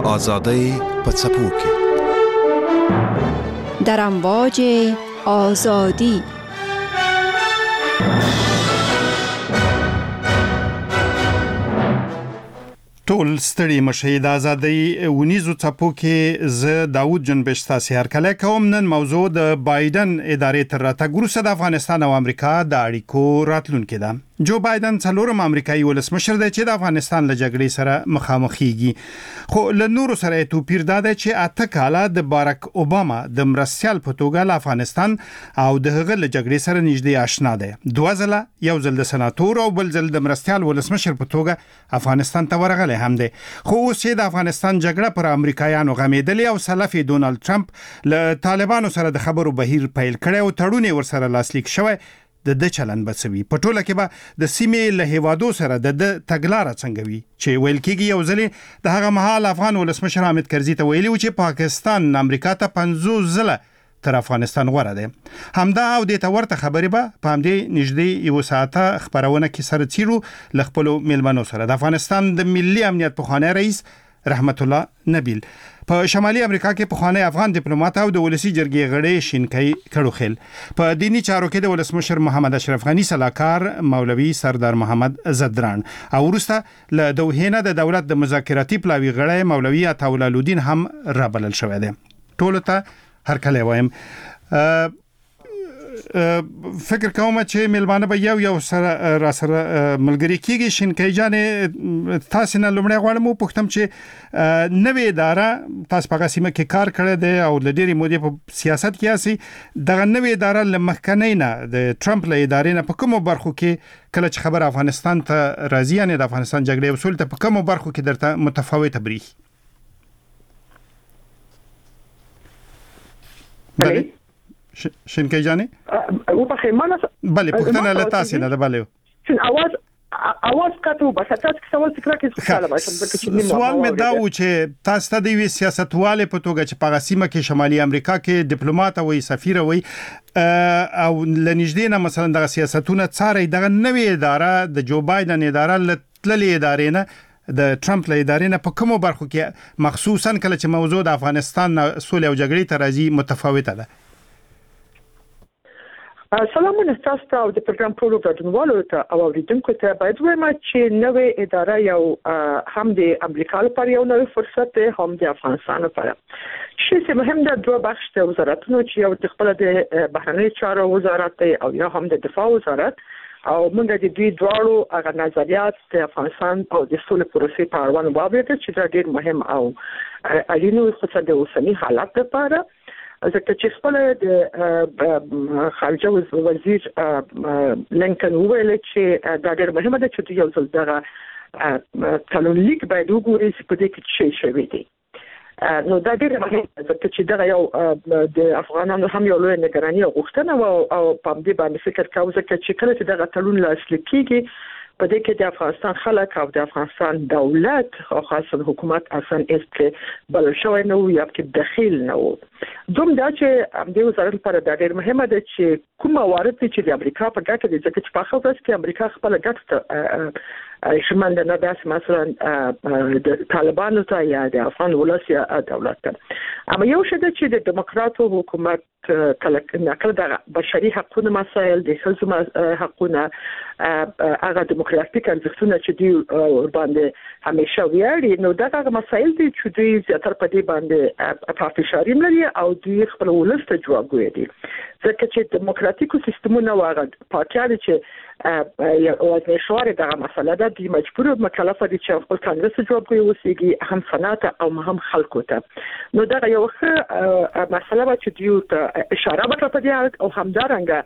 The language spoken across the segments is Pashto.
آزادی په څپو کې در امواج آزادی. ټول ستړي مشه د ازادۍ ونیزو څپو کې زه داوود جنبش تاسو هرکله کوم. نن موضوع د بایدن ادارې تر راتګ وروسته د افغانستان او امریکا د اړیکو راتلونکې ده. جو بایدن څلورم امریکایي ولسمشر دی چې د افغانستان له جګړې سره مخامخېږي، خو له نورو سره توپیر دا دی چې 8 کاله د باراک اوباما د مرستیال په توګه له افغانستان او د هغه له جګړې سره نږدې آشنا دی. دوه ځله، یو ځل د سناتور او بل ځل د مرستیال ولسمشر په توګه افغانستان ته ورغلی هم دی. خو اوس چې د افغانستان جګړه پر امریکایانو غمیدلې او سلف ډونالد ټرمپ له طالبانو سره د خبرو بهیر پیل کړی او تړون ورسره لاسلیک شوی، د چلن بسوي په ټوله کې به د سیمې له هیوادو سره د تګلارې څنګه وي چې ویل کېږي. یو ځلې د هغه مهال افغان ولسمشر حامد کرزي ته ویلي و چې پاکستان امریکا ته 50 ځله تر افغانستان غوره دی. همدا او د تورته خبرې به په همدې نږدې یو ساعته خبرونه کې سره چیرو ل خپل ملمنو سره. د افغانستان د ملي امنیت پخوانی رئیس رحمت الله نبیل، په شمالي امریکا کې پخوانی افغان ډیپلوماټ او د ولسی جرګې غړی شینکای کړوخیل، په دینی چارو کې د ولسمشر محمد اشرف غنی صلاحکار مولوی سردار محمد زدران او وروسته له دوحې نه د دولت د مذاکراتي پلاوی غړی مولوی عطاءالله الدین هم رابلل شوی دی. ټول ته هرکله وایم. فکر کوم چې ملمانه به یو سره را سره ملګری کیږي. شینکای جانې تاسو نه لومړی غواړم پوښتم چې نوې اداره تاسو په سیمه کې کار کړی دی او د ډېری مودې په سیاست کې اسي دغه نوې اداره لمخکنۍ نه د ټرمپ له ادارې نه په کومو برخو کې کله چې خبر افغانستان ته راځي، یعنی د افغانستان جګړې اصول ته په کومو برخو کې درته متفاوته بریښي؟ بله شینکای جانې او په خیمانه بله پښتنه له تاسو نه ده. بله اواز کاتو بس تاسو سوال فکر کې سوال مې دا و چې تاسو د وی سیاستواله په توګه چې په سیمه کې شمالي امریکا کې ډیپلوماټ او سفیر وي او لنږدې نه مثلا د سیاستونه څاري دغه نوې اداره د جو بایدن اداره لتللې ادارې نه د ټرمپ له ادارې نه په کومو برخو کې مخصوصا کله چې موضوع د افغانستان سولې او جګړې ته راځي متفاوته ده؟ سلامونه تاسو ته او د پروګرام ګډونوالو ته او اوریدونکو ته. باید وایم چې نوې اداره یو هم د امریکا لپاره یو نوې فرصت ده، هم د افغانستان لپاره. چې مهم ده دوه بخش د وزارتونو چې یو د خپل د بهرنی چارو وزارت او یا هم د دفاع وزارت، او موږ د دې دواړو هغه نظریات د افغانستان او د سولې پروسې په اړه واورېدل چې دا ډېر مهم او اړین و خصوصا د اوسني حالت لپاره. ځکه چې خپل د خارجه وزیر لینکن ویل چې دا ډېر مهمه ده چې یو ځل دغه قانون لیک باید وګوري چې په دې کې څه شوی دی. نو دا ډېر مهم ده چې دغه یو د افغانانو هم یو لوی نگراني او غوښتنه او په دې باندې فکر کاوه چې کله چې دغه تړون لاسلیک کیږي په دې کې د افغانستان خلک او د افغانستان دولت او خاصه حکومت اصلا است بل شوی نه وي یا کې دخیل نه وي. دوم دا چې د وزارت لپاره دا ډېر مهمه ده چې کوم موارد چې د امریکا په ګټه دي، ځکه چې په خپل ورځ کې امریکا خپل ګټه شمن نه داس مثلا د طالبانو ته یا د افغان ولس یا دولت ته. اما یو شته چې د دیموکراتو حکومت کله د بشري حقوقو مسایل، د ښځو حقوقو، هغه دیموکراتیک ارزښتونه چې دی ور باندې همیشه ویاړي، نو دا هغه مسایل دي چې دوی زیاتره په دې باندې په فشار لري او دوی خپل ولس ته جوابګوي دي. ځکه چې دیموکراتیکو سیستمونه واغد پاکیاله چې او د شوار دغه مسله ده، د مجبور مکلفه دي چې خپل کانګرس جوابګوي وسیږي هم صنعت او هم خلکو ته. نو دا یو ښه مسله چې دیو ته اشاره وکړه په دې او همدارنګه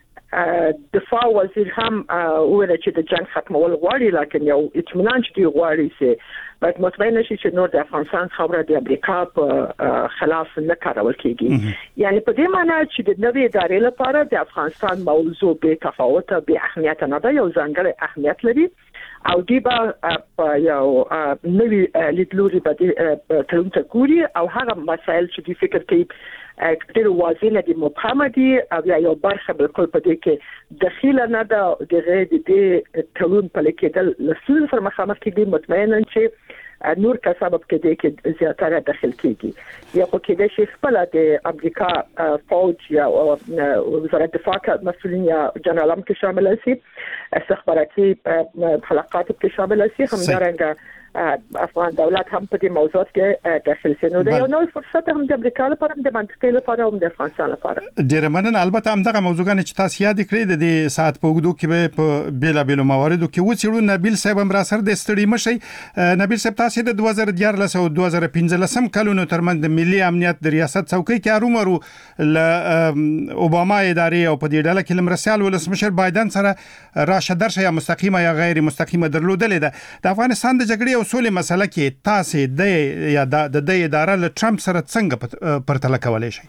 دفاع وزیر هم ویل چې د جنگ ختمول غواړي، لکه یو اطمینان چې دی غواړي چې باید مطمئن شي چې نور د افغانستان خبره د امریکا په خلاف نه کارول کیږي. یعنی په دې معنی چې د نوې ادارې لپاره د افغانستان موضوع به تفاوت به اهمیت نه ده، یو ځانګړی اهمیت لري او دی به یو نوې لیدلوري به تلون ته ګوري او هغه مسایل چې دی فکر کوي ډېر واضح نه دي، مبهم دي او یو برخه بالکل په دې کې دخیله نه ده د غیر د تلون په لیکدل لسل سره مخامخ کېږي. مطمئنا چې نور کا سبب کې زیاتره داخل کیږي یا په کې د شخص د امریکا فوج یا وزارت دفاع مسؤلین یا جنرال هم کې شامل شي استخباراتي حلقات کې شامل شي همدارنګه افغان دولت هم په دې موضوعات کې داخل شي نو دا یو نوې فرصت هم د امریکا لپاره هم د منطقې لپاره هم د افغانستان لپاره ډېر مننه. البته هم دغه موضوعګان چې تاسو یاد کړئ د ساعت په وګړو کې په بیلابېلو مواردو کې وڅېړو. نبیل صاحب هم را سره د ستړي مشي. نبیل صاحب تاسو د 2014 او 2015 کلونو ترمنځ د ملي امنیت د ریاست څوکۍ کې ارومرو ل اوباما ادارې او په دې ډله کې لمرسیال ولسمشر بایدن سره راشه درشه یا مستقیمه یا غیر مستقیمه درلودلې ده. د افغانستان د جګړې اصول مسله کې تاسو د یا د اداره له ټرمپ سره څنګه پرتله کولای شئ؟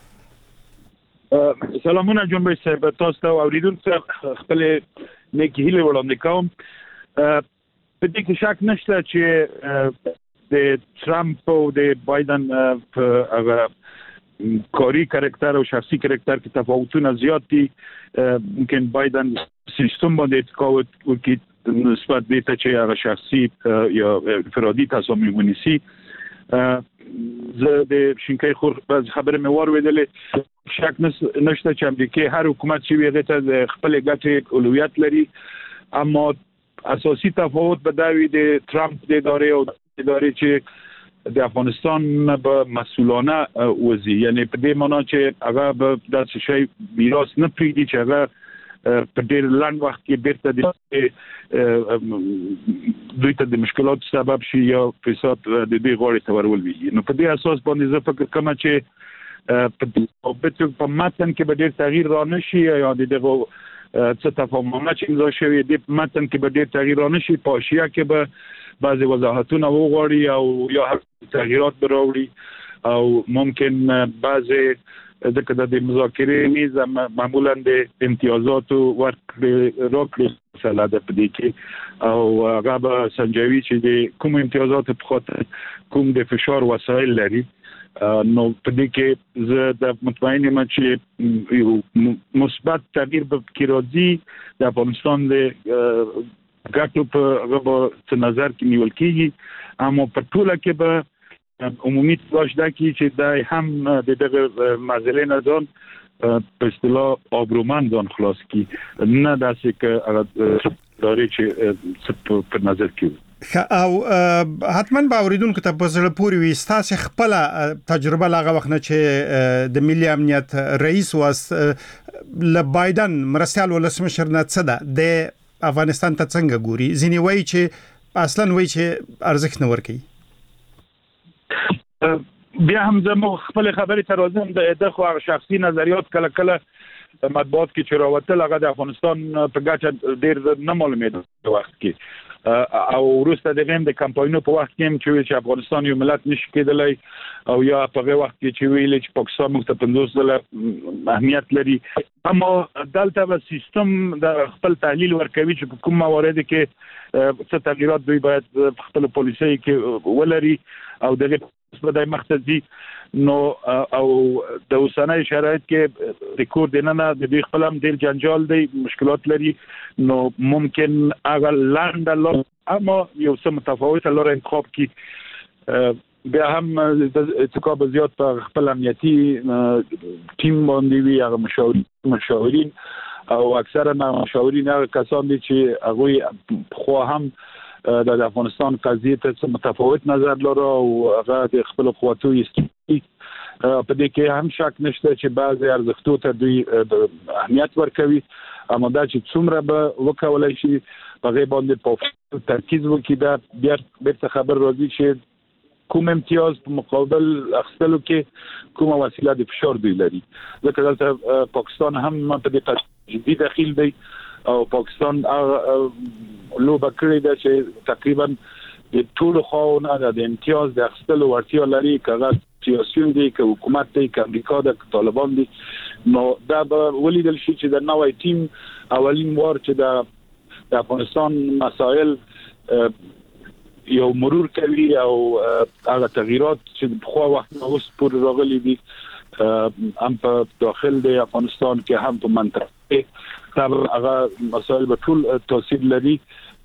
سلامونه جنبش صاحب، تاسو ته اوریدونکو خپل نیکی هیله وړاندې کوم. په دې کې شک نشته چې د ټرمپ او د بایدن په هغه کاری کاراکتر او شخصي کاراکتر کې تفاوتونه زیات دي. ممکن بایدن سیستم باندې تقاوت وکړي نسبت به ته چې هغه شخصي یا انفرادي تصامیم ونیسي. زه د شینکای خور باز خبره مې واورېدلې، شک نشته چې امریکا هر حکومت چې وي هغه ته خپل ګټې اولویت لري، اما اساسي تفاوت به دا وي د ټرمپ د ادارې او ادارې چې د افغانستان به مسؤلانه وزي، یعنی په دې معنی چې هغه به داسې شی میراث نه پرېږدي چې هغه په ډېر لنډ وخت کې بیرته دوی ته د مشکلات سبب شي یا فساد د دې غوړې ته ورولوي. نو په دې اساس باندې زه فکر کوم چې په متن کې به ډېر تغییر را نشي یا د دغه څه تفاهمونه چې امضا شوي دي په متن کې به ډېر تغییر را نشي، په حاشیه کې به بعضې وضاحتونه وغواړي او یا تغییرات به راوړي او ممکن بعضې ځکه د مذاکرې میز معمولا د امتیازاتو ورکړې راکړې مسله ده په دې کې او هغه به سنجوي چې د کوم امتیازاتو په خاطر کوم د فشار وسایل لري. نو په دې کې زه د مطمئن یم چې یو مثبت تغییر به کې راځي، د افغانستان د ګټو په نظر کې نیول کېږي، اما په ټوله کې به عمومي تلاش دا کی چې دا هم د دغه مزلې نه ځان په اصطلاح آبرومند ځان خلاص کی، نه داسې که داري چې په نظر کې او حتما به اوریدونکو ته په زړه پورې وي ستاسو خپل تجربه لاغه وخت نه چې د ملي امنیت رئیس واس ل بایدن مرستيال ولسمشر نه څه ده د افغانستان ته څنګه ګوري؟ ځینې وایي چې اصلا وایي چې ارزښت نه ورکوي. بیا هم زموږ خپل خبرې تر راځم د خو شخصي نظریات کله کله مطبوعات کې چې راوتل هغه د افغانستان په ګټه ډېر نه معلومېده په وخت کې او وروسته د غیم د کمپاینونو په وخت کې چې افغانستان یو ملت نشي کېدلی او یا په هغه وخت کې چې ویل چې پاکستان موږ ته 50 ډالر اهمیت لري، اما دلته به سیستم د خپل تحلیل ورکوي چې په کوم موارد کې څه تغییرات دوی باید خپل پالیسي کې ولري او دغه په مقصدي. نو او د اوسنۍ شرایط کې ریکورډ نه د دې خپل هم ډېر جنجال دی، مشکلات لري، نو ممکن هغه لاندې لور اما یو څه متفاوته لور انتخاب کی. بیا هم اتکاب زیات په خپل امنیتي ټیم باندې وی هغه مشاورین او اکثرا مشاورین هغه کسان دي چې هغه خو هم د افغانستان قضیه ته متفاوت نظر لري او هغه د خپل قوتو استفاده په دې کې هم شک نشته چې بعضي ارزښتو ته دوی اهمیت ورکوي، اما دا چې څومره به وکولای شي په غي باندې په ترکیز وکړي دا بیا بیرته خبر راځي چې کوم امتیاز په مقابل اخستلو کې کومه وسیله د فشار دوی لري. ځکه دلته پاکستان هم په دې تجدید داخل دی او پاکستان لوبه کړې ده چې تقریبا د ټولو خواونه د امتیاز د اخستلو ورتیا لري، کله سیاسي دي که حکومت دی که امریکا د طالبان دي. نو دا به ولیدل شي چې د نوې ټیم اولین وار چې د افغانستان مسائل یو مرور کوي او هغه تغییرات چې په خو وخت اوس پورې راغلي دي هم په داخل د افغانستان کې هم په منطقه کې هغه مسائل به ټول تاثیر لري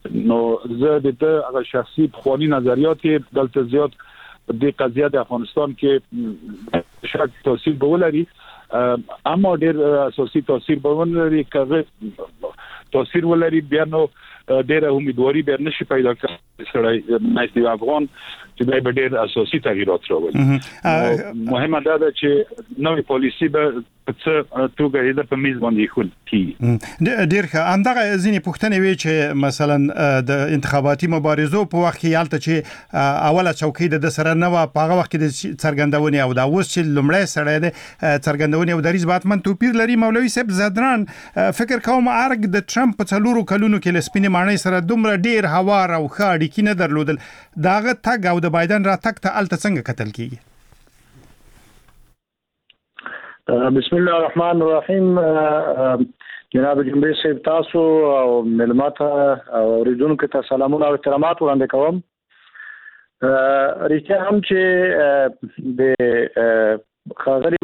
نو زه د هغه شخصي خواني نظریات دلته زیات د قضیه د افغانستان کې شک تاثیر به ولري اما ډېر اساسي تاثیر به ولري کغه تاثیر ولري بیا نو ډېر امیدواري به نشي پیدا کړي سره مېستي افغان چې به ډېر اساسي تغیرات راوړي مهمه ده چې نوې پالیسي به څه توګه د په میز باندې خول کی ډېر ښه همدغه ځینې پوښتنې وی چې مثلا د انتخاباتي مبارزو په وخت کې یالته چې اوله چوکۍ د سره نه و په هغه وخت کې د څرګندونې او دا اوس چې لومړی سړی د څرګندونې او دریز باتمن توپیر لري مولوي صاحب زدران فکر کوم ارګ د ټرمپ په څلورو کلونو کې لسپینې معنی سره دومره ډېر هوار او ښه اړیکې نه درلودل داغه تګ او د بایدن را تګ ته الته څنګه کتل کیږي بسم الله الرحمن الرحیم جناب جنبی صاحب تاسو او ملمات او اوریدونکو ته سلامونه او احترامات وړاندې کوم رښتیا هم چې د خاغلی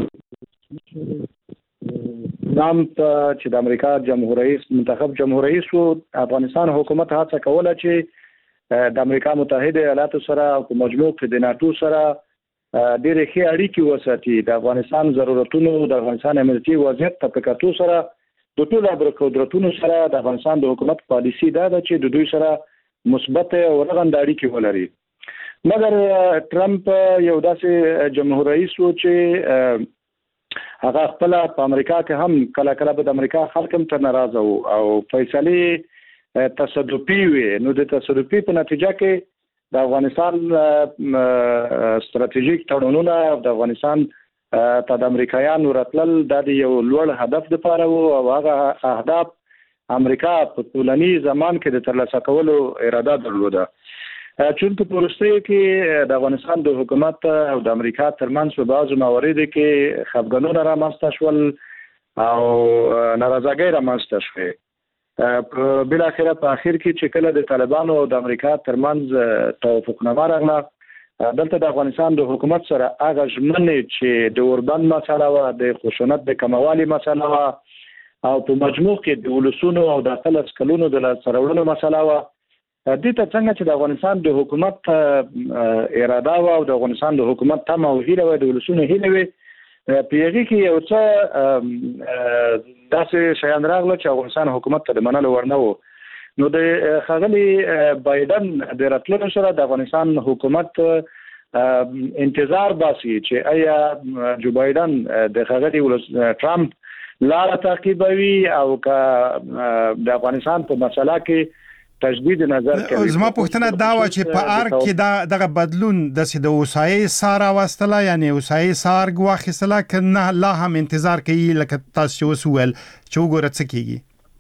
نام چې د امریکا جمهور رئیس منتخب جمهور رئیس او افغانستان حکومت هڅه کوله چې د امریکا متحده ایالاتو سره او مجموع د ناتو سره ډېرې ښې اړیکې وساتي د افغانستان ضرورتونو د افغانستان امنیتي وضعیت ته په کتو سره د ټولو قدرتونو سره د افغانستان د حکومت پالیسي دا ده چې د دوی سره مثبت او رغنده اړیکې ولري مګر ټرمپ یو داسې جمهور رئیس و چې هغه خپل په امریکا کې هم کله کله به د امریکا خلک هم تر ناراضه او فیصله تصادفي وي نو د تصادفي په نتیجه کې د افغانستان ستراتیژیک تړونونه د افغانستان ته د امریکایانو راتلل د یو لوړ هدف لپاره او هغه اهداف امریکا په ټولنی زمان کې د ترلاسه کولو اراده درلوده چونکه په وروستیو کې د افغانستان د حکومت او د امریکا ترمنځ په بعضو مواردو کې خفګانونه رامنځته شول او ناراضګۍ رامنځته شوې بل اخره په اخر کې چې کله د طالبانو او د امریکا ترمنځ توافقنامه راغله دلته د افغانستان د حکومت سره هغه ژمنې چې د اوربند مسله و د خشونت د کموالي مسله و او په مجموع کې د ولسونو او د خپل اسکلونو د سرولونو مسله و دې ته څنګه چې د افغانستان د حکومت اراده او د افغانستان د حکومت تمه او هیله و د ولسونو هیله وي پیږي کې یو څه داسې شیان راغله چې افغانستان حکومت ته د منلو وړ نه و نو د ښاغلي بایدن د راتللو سره د افغانستان حکومت انتظار باسي چې آیا جو بایدن د ښاغلي ټرمپ لاره تعقیبوي او که د افغانستان په مسله کې تجدید نظر کوي زما پوښتنه دا و چې په ارګ کې دغه بدلون د اوسایي سار واستله یعنی اوسایي سار واخیستله کنه لا هم انتظار کوي لکه تاسو وسول چې وګوره څه کیږي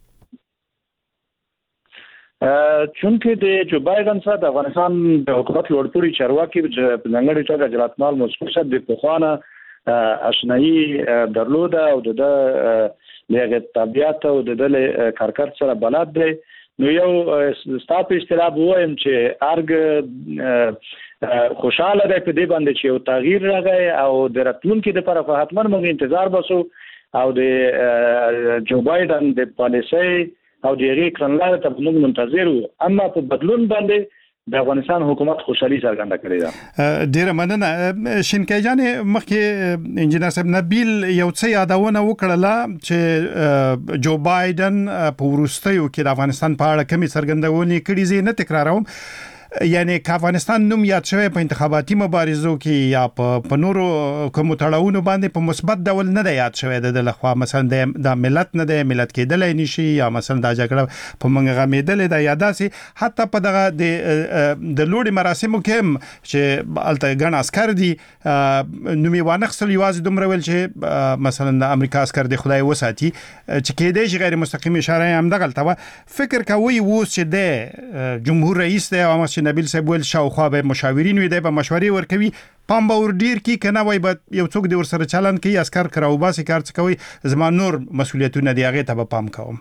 چونکه د جو بایدن سره د افغانستان د حکومت لوړپوړي چارواکي په ځانګړي توګه جلالتمال مسعود د پخوانه آشنایی درلوده او د لغت طبيعت او د کارکړ سره بلد دی نو یو ستاسو اصطلاح وایم چې ارګ خوشاله ده په دې باندې چې یو تغییر راغی او د راتلونکو لپاره په حتمن موږ انتظار وسو او د جو بایدن د پالیسي او د ری کړنلارې ته موږ منتظر وو اما په بدلون باندې د افغانستان حکومت خوشحالي څرګنده کړې ده ډیره مننه شینکای جان مخکې انجنیر صاحب نبیل یو څه یادونه وکړه چې جو بایدن په وروستیو کې د افغانستان په اړه کومې څرګندونې کړې زه نه تکراروم یعنی که افغانستان نوم یاد شوی په انتخاباتي مبارزو کې یا په نورو کوم تړاوونو باندې په مثبت ډول نه دی یاد شوی د لخوا مثلا د ملت نه د ملت کېدل نشي یا مثلا د جګړه په منګه غمیدل د یاداسي حتی په دغه د لوړ مراسمو کې چې الته ګڼ عسكر دي نومي وانخسل یوازې دومره ول چې مثلا د امریکا عسكر د خدای وساتي چې کېدې چې غیر مستقیم اشاره هم دغلته فکر کوي ووس چې د جمهور رئیس د نبیل صاحب ول شاوخوا به مشاورین وي د مشورې ورکوي پام به ور ډیر کی کنه وای به یو څوک د ور سره چلن کوي عسكر کراو باسي کار څه کوي زما نور مسؤلیتونه دی هغه ته به پام کوم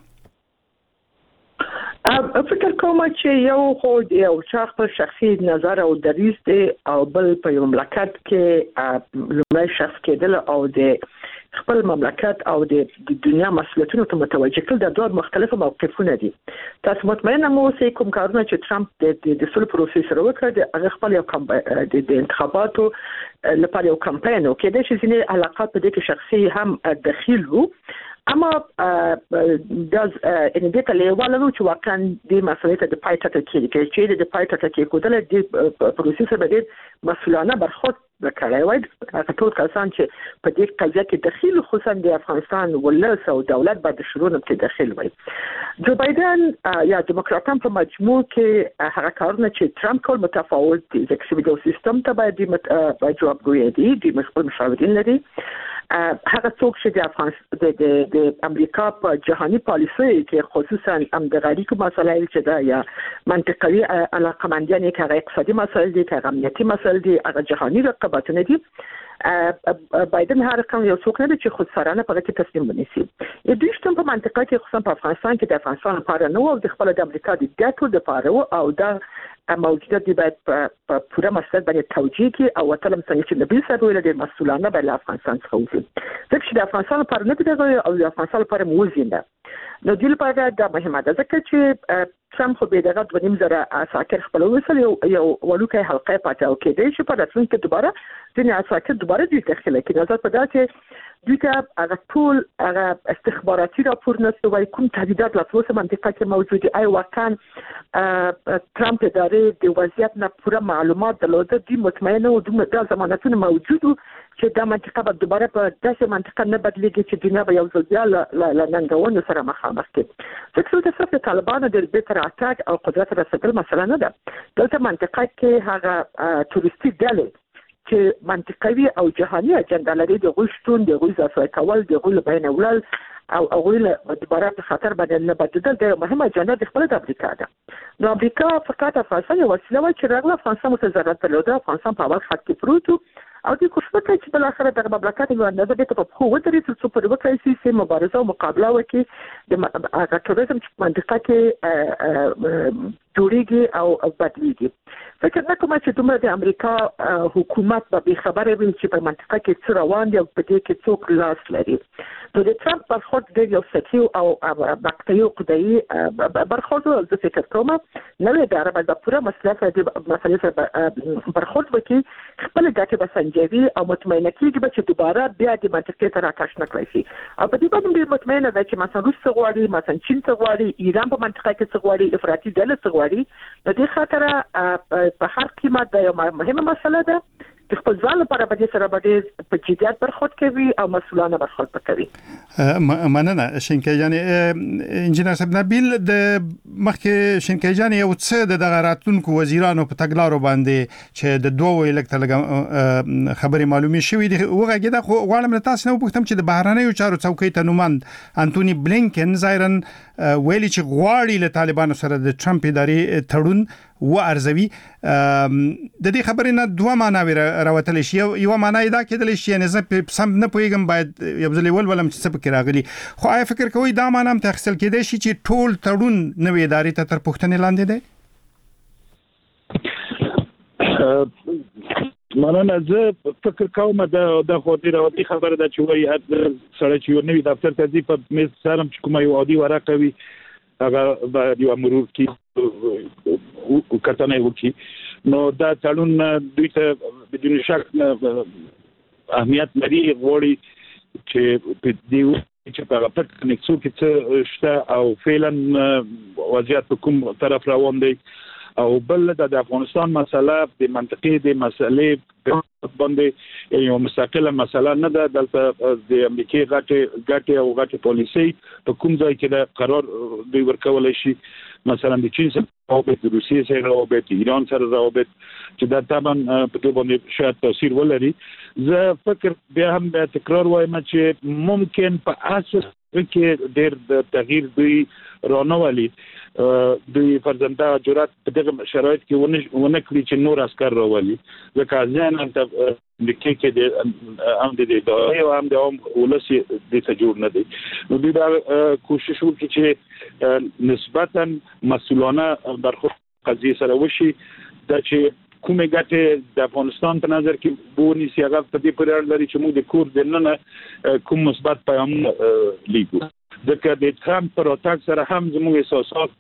فکر کوم چې یو خو یو شخص شخصي نظر او دریز دی او بل په مملکت کې لومړی شخص کېدل او د خپل مملکت او د دنیا مسؤلیتونو ته متوجه کړل د دوه مختلفو موقفونه دي. تاسو مطمئنه مو اوسئ کوم کارونه چې ټرمپ د سول پروسس سره وکړ د هغه خپل یو د انتخاباتو لپاره یو کمپاین وکړ د چې ځینې علاقات په دې کې شخصي هم دخیل وو. اما داز ان دې ته لیواله نو چې واقعا د مسؤلیت د پایټه کې چې د پایټه کې کودل د پروسس به د مسؤلانه برخورد وکړای وای هغه ټول کسان چې په دې قضیه کې دخیل خصوصا د افغانستان ولس او دولت باندې شروع نه داخل وای. جو بایدن یا دیموکراتان په مجموع کې هغه کارونه چې ټرمپ کول متفاوت دي چې د سیستم ته باید جوابګوی دي د مشاورین لري. هغه څوک چې د امریکا په جهاني پالیسي کې خصوصا هم د غریکو مسایل چې دا یا منطقوي علاقمندان کې هغه اقتصادي مسایل دي که امنیتي مسایل دي هغه جهاني رقابتونه دي. بایدن هر کوم یو څوک نه چې خودسرانه په کې تسلیم ونیسي. د دوی شتون په منطقه کې خصوصا په افغانستان کې د افغانستان لپاره نو او د خپل د امریکا د ګټو لپاره او دا موجوده دی باید په پوره مسله باندې توجیه کی او وتلم څنګه چې نبی سره ویل د مسؤلانه بل افغانستان څخه وځي. ځکه چې د افغانستان لپاره نه دی او د افغانستان لپاره موزینه. نو د لپاره دا مهمه ده ځکه چې ټرمپ خو به دغه 2.5 اساکر خپل وسل یو ولوکه حلقه پاتې او کېدې چې په راتلونکي کې دوباره ځینې اساکر دوباره دې داخله کې نظر په دا چې دوی ته هغه ټول هغه استخباراتي راپورونه سوي کوم تهدیدات لا په منطقه کې موجود دي او واقعا ټرمپ ادارې د وضعیت نه پوره معلومات درلوده دي مطمئنه او د ضمانتونه موجود چې دا منطقه به دوباره په داسې منطقه نه بدلېږي چې دنیا به یو ځل بیا له ننګونو سره مخامخ کړي. ځکه چې صرف د طالبانو د بیرته راتګ او قدرت رسېدل مسله نه ده. دلته منطقه کې هغه تورستي ډلې چې منطقوي او جهاني اجنډا لري د غوښتون د غوښ ځای کول د غوښ بین ولل او هغه دوباره په خطر باندې نه بدلل د مهمه اجنډا د خپل د امریکا ده. نو امریکا فقط افغانستان یو وسیله و چې راغله افغانستان متضرر کړو. افغانستان په اول خط کې پروت او د کوشش کوي چې بل اخر د مملکت یو اندازه به په خو ودرې چې په وکړي چې مبارزه او مقابله وکړي د تروریزم په منطقه کې جوړیږي او بدلیږي. فکر نه کوم چې دومره د امریکا حکومت به خبره وي چې په منطقه کې څه روان دي او په دې کې څوک لاس لري. نو د ټرمپ برخورد د یو سټیو او مقطعي قضایي برخورد د فکر کوم نه لري دا به د پوره مسله سره برخورد وکړي خپل ګټه به سنجوي او مطمئنه کیږي چې دوباره بیا د منطقې ته راکښ نکړي شي. او په دې باندې مطمئنه ده چې مثلا روس غواړي مثلا چین غواړي ایران په منطقه کې غواړي افراطي ډلې غواړي. د دې خاطر په هر قیمت دا یو مهمه مسله ده د خپل ځان لپاره په دې سره باندې په جديات برخورد کوي او مسؤلانه برخورد کوي. مننه شینکیجانی. انجینر صاحب نبیل د مخکې شینکیجانی یو څه د راتلونکو وزیرانو په تګلارو باندې چې د دوه الکتل خبري معلومي شوې دي وګړي دا خو غواړم تاسو نو پوښتم چې د بهرانیو چارو څوکۍ ته نوماند انټونی بلینکن ظاهرا ویلي چې غواړي له طالبانو سره د ټرمپ ادارې تړون و ارزوي. د دې خبرې نه دوه معنی راوتل شي. یو معنی دا کېدل شي نه زه سم نه پوهیږم باید یو ځل ولولم چې څه پکې راغلي. خو آیا فکر کوئ دا معنی هم تخصیل کېدای شي چې ټول تړون نوې ادارې ته تر پوښتنې لاندې دی؟ مننه. زه فکر کوم د خو دې راوتی خبره ده چې وایي سره چې یو نوی دفتر ته ځي په میز سره چې کومه یو عادي ورقه وي هغه به یو مرور کی او کتنه وکي. نو دا تړون دوی ته بدون شک اهمیت لري غوړي چې په دې چې په هغه پټ نکسو کې څه شته او فعلا وضعیت په کوم طرف روان دی او بل د افغانستان مسله د منطقې د مسلې باندې یو مستقله مسله نه ده. دلته د امریکای غټه او غټه پالیسي په کوم ځای کې د قرار دوی ورکول شي مثلا د چین سره روابط د روسیې سره روابط ایران سره روابط چې دا طبعا په دې باندې شاید تاثیر ولري. زه فکر بیا هم به تکرار وایم چې ممکن په اساس کې ډېر د تغییر دوی رانوالي دوی فرزنده جرأت په دغه شرایط کې ونه کړی چې نور عسكر راولي. ځکه ځان هم د کې د هم د ادارې او هم د ولسی د تجربه نه دي. نو دوی دا کوشش وکړي چې نسبتا مسؤلانه برخورد قضیه سره وشي دا چې کومه ګټه د افغانستان په نظر کې بونی سیاغه په دې پرې لري چې موږ د کور دننه کوم مثبت پیغام لیکو ځکه د ترامپ پر اتاک سره هم زموږ احساسات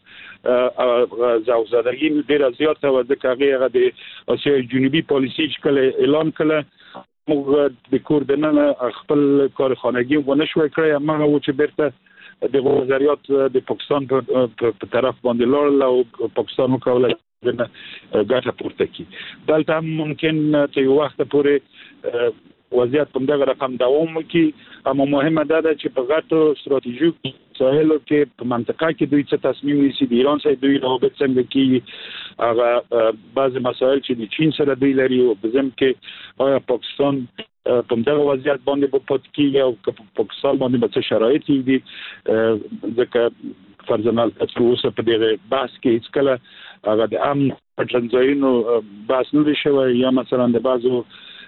زوزادگی ډیره زیاته و ځکه هغه د اسیا جنوبي پالیسي چې کله اعلان کړه موږ د کور دننه خپل کارخانگی ونشوي کړی هغه و چې بیرته د وزارت د پاکستان په طرف باندې لړل او پاکستان وکولای د ګټه پورته کی دلته هم ممکن ته یو وخت پورې وضعیت په دغه رقم دوام وکړي اما مهمه ده چې په غټو ستراتیژیک ساحلو کې په منطقه کې دوی څه تصمیم نیسي د ایران سره دوی رابط څنګه کوي هغه بعض مسایل چې د چین سره دوی لري او بزم کې آیا پاکستان په دغه وضعیت باندې په پات کې او پاکستان باندې څه شرایط دي ځکه فرزنال تاسو اوس په دغه بحث کې هیڅ کله هغه د امن پټنځایونو بحث نه شوی یا مثلا د بعضو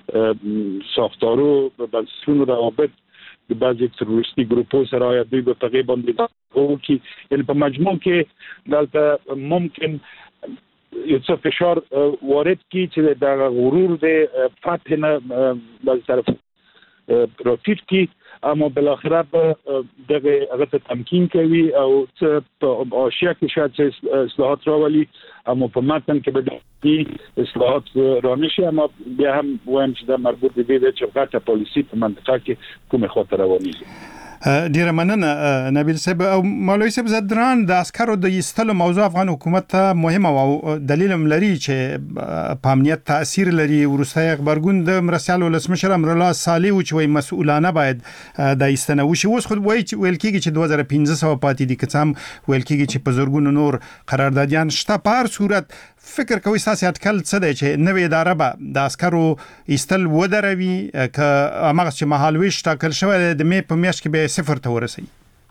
ساختارو بنسټونو روابط د بعضي تروریستي ګروپونو سره یا دوی په تغییر باندې کوي یعنی په مجموع کې دلته ممکن یو څه فشار وارد کی چې د غرور د فتح نه بل طرف پروفیټ کی اما بالاخره دغه هغه تمکین کوي او په آسیا کې شاید اصلاحات راولي اما په متن کې به اصلاحات رانشي اما بیا هم وایم چې د مربوط دي چې غټه پالیسي په منطقه کې کومه خطر رواني ډیره مننه نبیل صاحب او مولوی صاحب زدران د عسکرو د ایستلو موضوع افغان حکومت ته مهمه او دلیل هم لري چې په امنیت تاثیر لري ورسته خبرګون د مرسیال ولسمشر امرالله صالح چې وای مسؤلانه باید د ایستنه وشي اوس خو وایي چې ویل کېږي چې 2500 پاتې دي که څم ویل کېږي چې په زورګونو نور قراردادیان شته په هر صورت فکر کوي ساسي اټکل څه دی چې نوې اداره به د عسکرو ایستل ودروي که هغه چې مهالويش ټاکل شوی د مې په میاشت کې به صفر ته ورسي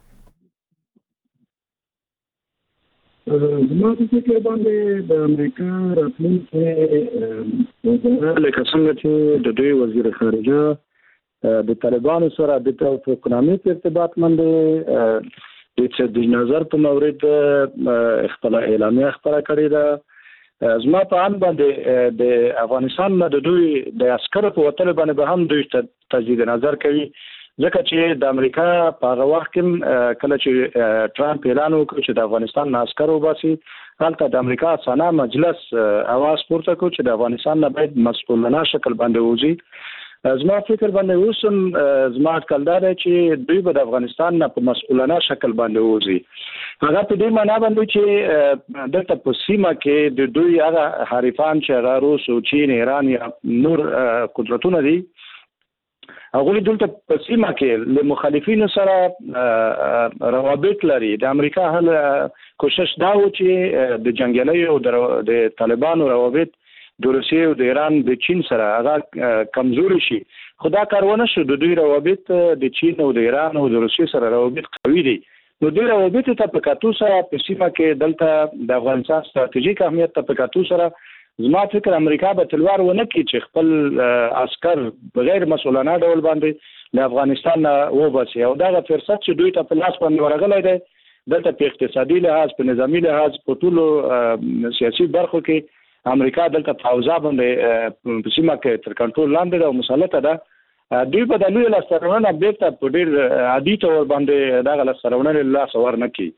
زما په فکر باندې د امریکا راتلونکي لکه څنګه چې د دوی وزیر خارجه د طالبانو سره د اقتصادي ارتباط باندې د نظر په مورد اعلامیه خبره کړې ده زما په ان باندې د افغانستان نه د دوی د عسکرو په وتل باندې به هم دوی تجدید نظر کوي ځکه چې د امریکا په هغه وخت کې کله چې ټرامپ اعلان وکړ چې د افغانستان نه عسکر وباسي هلته د امریکا سنا مجلس اواز پورته کړ چې د افغانستان نه باید مسؤلانه شکل باندې وځي زما فکر باندې اوسم زما کلدار چې دوی به د افغانستان نه په مسؤلانه شکل باندې وځي هغه په دې معنی باندې چې دلته په سیمه کې د دوی هغه حریفان چې روس او چین ایران یا نور قدرتونه دي هغه دلته په سیمه کې له مخالفینو سره روابط لري د امریکا هل کوشش دا و چې د جنگیالیو او د طالبانو روابط د روسیې او د ایران د چین سره هغه کمزوري شي خدا کارونه شو د دوی روابط د چین او د ایران او د روسیې سره روابط قوي دي نو د روابط ته په کاتو سره په سیمه کې دلته د افغانستان ستراتیژیک اهمیت ته په کاتو سره زما فکر امریکا به تلوار ونه کړي چې خپل عسكر بغیر مسؤلانه ډول باندې د افغانستان وباسي او دا فرصت چې دوی ته په لاس باندې ورغلی دی دلته په اقتصادي لحاظ په نظامی لحاظ په ټولو سیاسي برخو کې امریکا دلته فوزا باندې په سیمه کې تر کنټرول لاندې او مسلطه ده دوی په دلوي لاسرونه بیرته په ډیر عادي تور باندې دا لاسرونه له سوار نه کی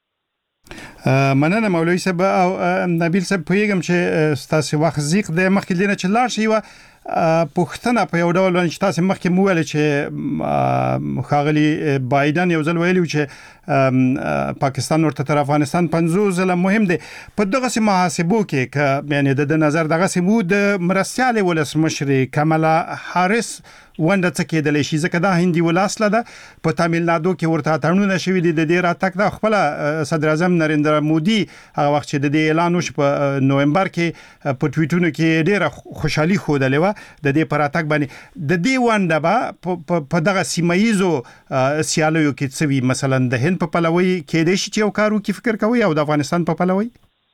مننه مولوی صاحب او نبیل صاحب پیغام چې تاسو وخت زیق د مخکې لینه چې لاړ شي و پښتنه په یو ډول چې تاسو مخکې مو ویل چې خاغلی بایدن یو ځل ویلی چې پاکستان ورته تر افغانستان 50 ځله مهم دي په دغه سي محاسبو کې یعنی د نظر دغه سي مو د مرسیال ولسمشر کمالا هاریس ونده څه کېدلی شي ځکه دا هندي ولاسله ده په تامل نادو کې ورته تړونونه شوي دي د دې راتګ د خپل صدر اعظم نریندرا مودي هغه وخت چې د دې اعلان وشو په نومبر کې په ټویټونو کې ډېره خوشحالي ښودلې وه د دې په راتګ باندې د دې ونده به په دغه سیمه ییزو سیالیو کې څه وي مثلا د هند په پلوی کېدای شي چې یو کار وکړي فکر کوي او د افغانستان په پلوی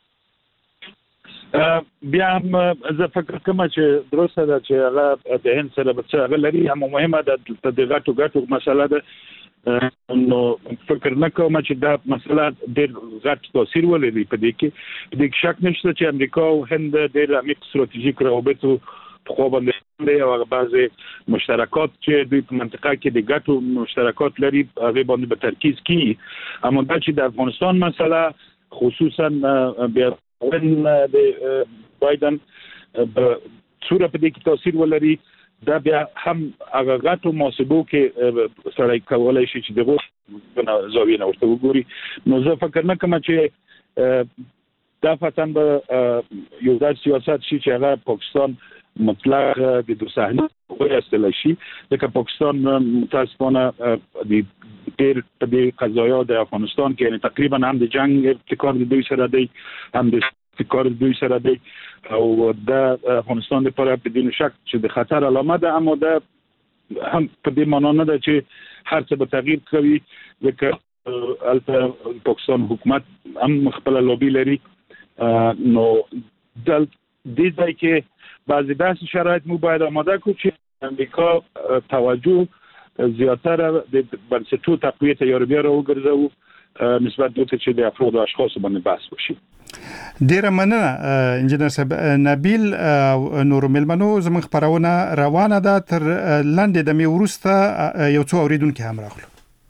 بیا هم زه فکر کوم چې درسته ده چې هغه د هند سره به څه هغه لري هم مهمه ده د غټو مسله ده نو فکر نه کوم چې دا مسله ډېر غټ تاثیر ولري په دې کې د شک نشته چې امریکا او هند ډېر عمیق ستراتیژیک روابط خو باندې او بعضي مشترکات چې د منطقه کې د ګټو مشترکات لري هغه باندې به ترکیز کوي اما دا چې د افغانستان مسله خصوصا بیا د بایدن صورت په دې کې تاثیر ولري دا بیا هم هغه غټو محاسبو کې سره کولای شي چې دغه زاویه نه ورته وګوري نو زه فکر نه کوم چې دا فتن به یو داسې سیاست شي چې هغه پاکستان مطلق د دوساهنه وایستل شي لکه پاکستان متاسفانه د ډېر په دې قضایا د افغانستان کې یعنی تقریبا هم د جنگ ابتکار د دوی سره دی هم د ابتکار د دوی سره دی او د افغانستان لپاره بدون شک چې د خطر علامه ده اما ده هم په دې معنی نه ده چې هر څه به تغییر کوي لکه البته پاکستان حکومت هم خپل لوبي لري نو د دې ځای کې بعضی داسې شرایط مو باید آماده کړو چې امریکا توجه زیاتره د بنسټونو تقویت تیاری بیا راوګرځو نسبت دوی چې د افراد او اشخاص باندې بحث وشي ډیره مننه انجنیر صاحب نبیل نور ملمنو زموږ خبرونه روانه ده تر لاندې د میورسته یو څو اوریدونکو هم راغلو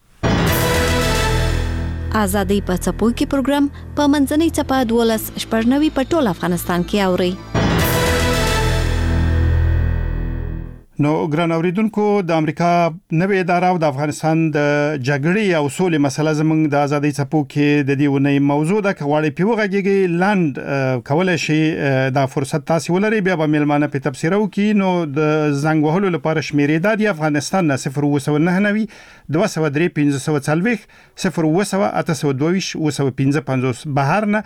آزادۍ په څپو کې پروګرام په منځنۍ چپه 12 په ټول افغانستان کې اوري نو ګران اوریدونکو د امریکا نوې اداره او د افغانستان د جګړې او سولې مسله زموږ د ازادۍ څپو کې د دې ونې موضوع ده کواړې پیوغږي لاند کولای شي دا فرصت تاسو ولري بیا به ملمانه په تفسیر وکي نو د زنګ وهلو لپاره شمیرې د افغانستان 099 203 0 بهر نه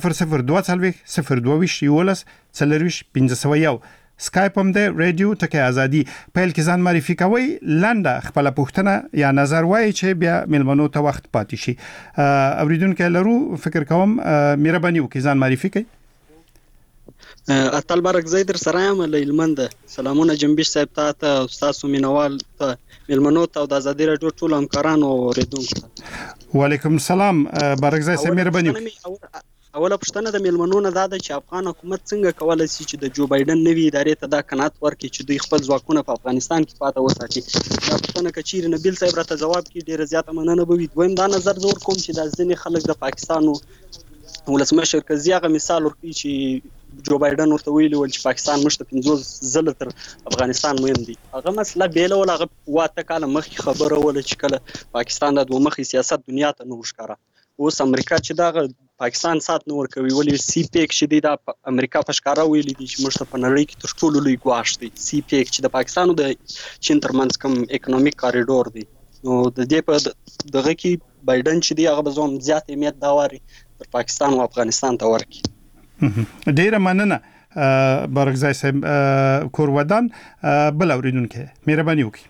002 سکایپ هم د رادیو ټکی ازادي پیل کې ځان معرفي کوي لنډه خپل پوښتنه یا نظر وایي چې بیا ملمنو ته وخت پاتې شي اوریدونکو لرو فکر کوم مهرباني وکړئ ځان معرفي کړئ اتل برک زیدر سرایم لیلمند سلامونه جنبش صاحب ته استاد مینوال ته ملمنو ته د ازادي رادیو ټول همکارانو اوریدونکو وعلیکم السلام برک زید صاحب مهرباني وکړئ اوله پښتنه د میلمنو نه ده چې افغان حکومت څنګه کولای شي چې د جو بایدن نوی ادارې ته دا قناعت ورکړي چې دوی خپل ځواکونه په افغانستان کې پاتې وساتي دا پښتنه کچیر نبیل صاحب راته جواب کې ډیره زیاته مننه بوي دویم دا نظر زور کوم چې د ځینې خلک د پاکستان ولسمشر کزي هغه مثال ورکړي چې جو بایدن ورته ویلي ول چې پاکستان مشته 50 ځله تر افغانستان مهم دي هغه مسله بیل ول هغه واته کاله مخکې خبره ول چې کله پاکستان د دوه مخي سیاست دنیا ته نور ښکارا اوس امریکا چې دا پاکستان سات نور کوي ولې سی پیک چې د امریکا په ښکارا ویلي دي چې موږ په نړۍ کې تر ټولو لوی ګواښ دی سی پیک چې د پاکستان او د چین ترمنځ کوم اکونومیک کاریډور دی نو د دې په دغه کې بایدن چې دی هغه به زوم زیات اهمیت داوري پر پاکستان او افغانستان ته ورکړي ډیره مننه برغزای صاحب کورودان بل اوریدونکو مهرباني وکړئ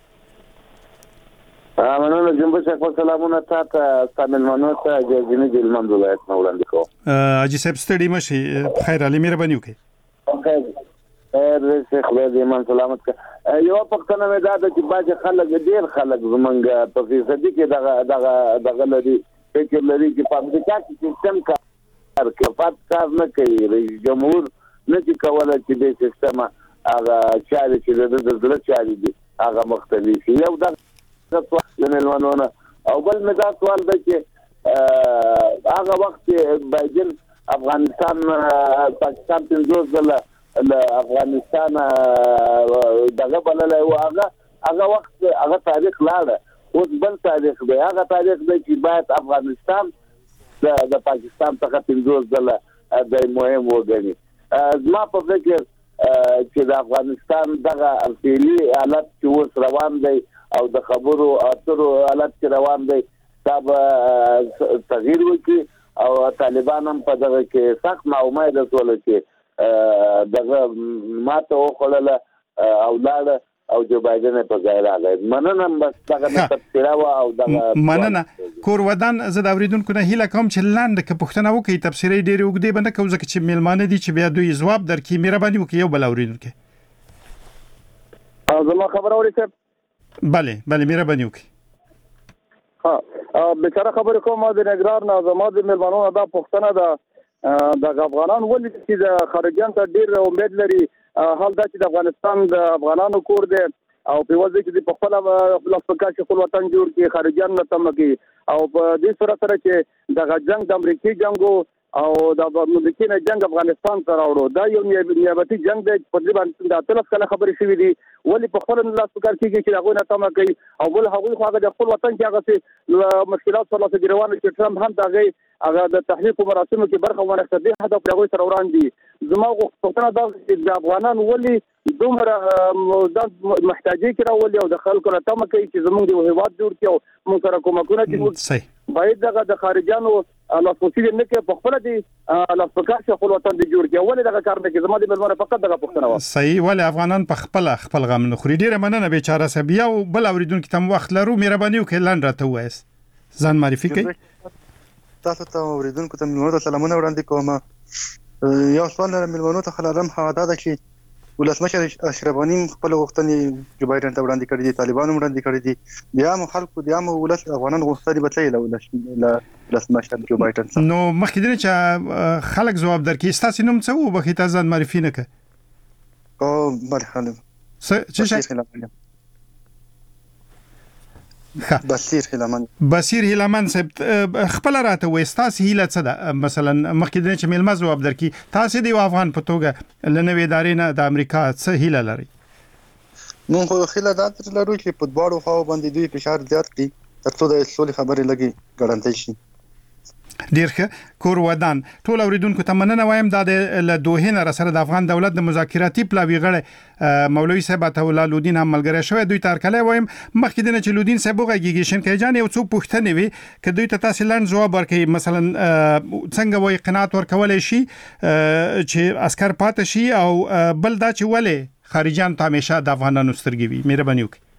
مننه جنبش صاحب سلامونه تاسو تاسو مننه ته جزینه جلمند ولایت نه وړاندې کوم اجي صاحب ستړي مشي خیر علي مهرباني وکړئ خیر شیخ دې من سلامت کا یو پښتنه مې دا چې باج خلک ډیر خلک زمونږ په فیصدي کې دغه لري فکر لري چې په امریکا کې سیستم کار نه کوي رئیس جمهور نه کوي چې د سیستم هغه چاري چې د دولت چاري دي هغه مختلف یو د لنلوانونه او بل مې دا سوال دی چې هغه وخت بایدن افغانستان پاکستان 50 ځله افغانستان دغه بللای او هغه وخت هغه تاریخ لاړ اوس بل تاریخ دی هغه تاریخ دی چې باید افغانستان د پاکستان څخه 50 ځله د مهم وګڼي زما په فکر چې د افغانستان دغه فعلی حالت چې اوس روان دی او د خبرو اترو حالت کې روان دی دا تغییر وکړي او طالبان هم په دغه کې سخت ناامید شول چې دغه ماته وخړل او لاړ او جو بایدن په ځای راغی مننه بس دغه تفسیر او دغه مننه کورودان زه د اوریدونکو نه هیله کوم چې لاند کې پښتنه وکړي تفسیرې ډېر وګړي باندې کوم ځکه چې میلمانه دي چې بیا دوی جواب درکې مهرباني وکړي یو بل اوریدونکو زما خبر اوري صاحب بله مهرباني وکړئ ها بیچاره خبره کوم د نګران نه زما د ملمنو دا پښتنه د افغانان ولې چې د خارجيان ته ډیر امید لري حال دا چې د افغانستان د افغانانو کور دی او په وځي کې په خپل لاسپکا چې خپل وطن جوړ کې خارجيان نه تمګي او په دې سره چې د جنگ د امریکای جنگو او د امریکای جنگ افغانستان ته راوړو دا یو نیابتي جنگ دی په دې باندې د اتلف کله خبرې شوې دي ولې په خپل لاسپکا کې چې هغه نه تمګي او بل هغه خو د خپل وطن کې هغه مشکلات سره سره روانه چې ټرمپ هم دا هغه د تحقیق مراسمو کې برخه ورکړه دي هدف هغه سره وړاندې زما غوښتنه دا چې د افغانان ولې دومره د محتاجي کې راولي او د خلکو را تمه کوي چې زموږ د هیواد جوړ کړي او موږ سره کومکونه کوي باید دغه د خارجانو لاسپوڅي نه کې په خپل دي لاسپکا چې خپل وطن دي جوړ کړي ولې دغه کار نه کوي زما د ملمنو فقط دغه پوښتنه و صحیح ولې افغانان په خپل غم نه خوري ډیره مننه بیچاره سبیا او بل اوریدونکو تم وخت لرو مهرباني وکړئ لاند راته وایس ځان معرفي کړئ تاسو ته اوریدونکو ته ملمنو ته سلامونه وړاندې کوم یو سوال لرم ملمنو ته خلالم دا ده چې ولسمشر اشرف غنی خپل غوښتنې جو بایدن ته وړاندې کړې دي طالبانو وړاندې کړې دي بیا مو خلکو بیا مو ولس افغانان غوښتنې بدلې له ولسمشر جو بایدن نو مخکې دې چې خلک جواب درکې ستاسو نوم څه وو بخې تاسو ځان معرفي نه کړ او مرحبا څه بصیر هیلمن صاحب خپل راته وې تاسو هیله څه ده مثلا مخکې د چې ملما جواب درکې تاسو دی افغان په توګه لنوې ادارې نه د امریکا څه هیله لري موږ خو هیله دا لرو چې په دواړو خواو باندې دوی فشار زیات کړي ترڅو د سولې خبرې لګي ګارانټي شي ډیر ښه کور ودان ټول اوریدونکو ته مننه وایم دا د دوه نه سره د افغان دولت د مذاکراتي پلاوی غړي مولوي صاحب عطاءالله لودین هم ملګری شوی دوی تر کله وایم مخکې د چې لودین صاحب غږیږي شنکې جان یو څو پوښتنې وي ک دوی ته تاسو لاند جواب ورکړي مثلا څنګه وای قناعت ورکولای شي چې عسكر پاتې شي او بل دا چې ولې خارجيان ته همیشه د افغانانو سترګې وي مهرباني وکړئ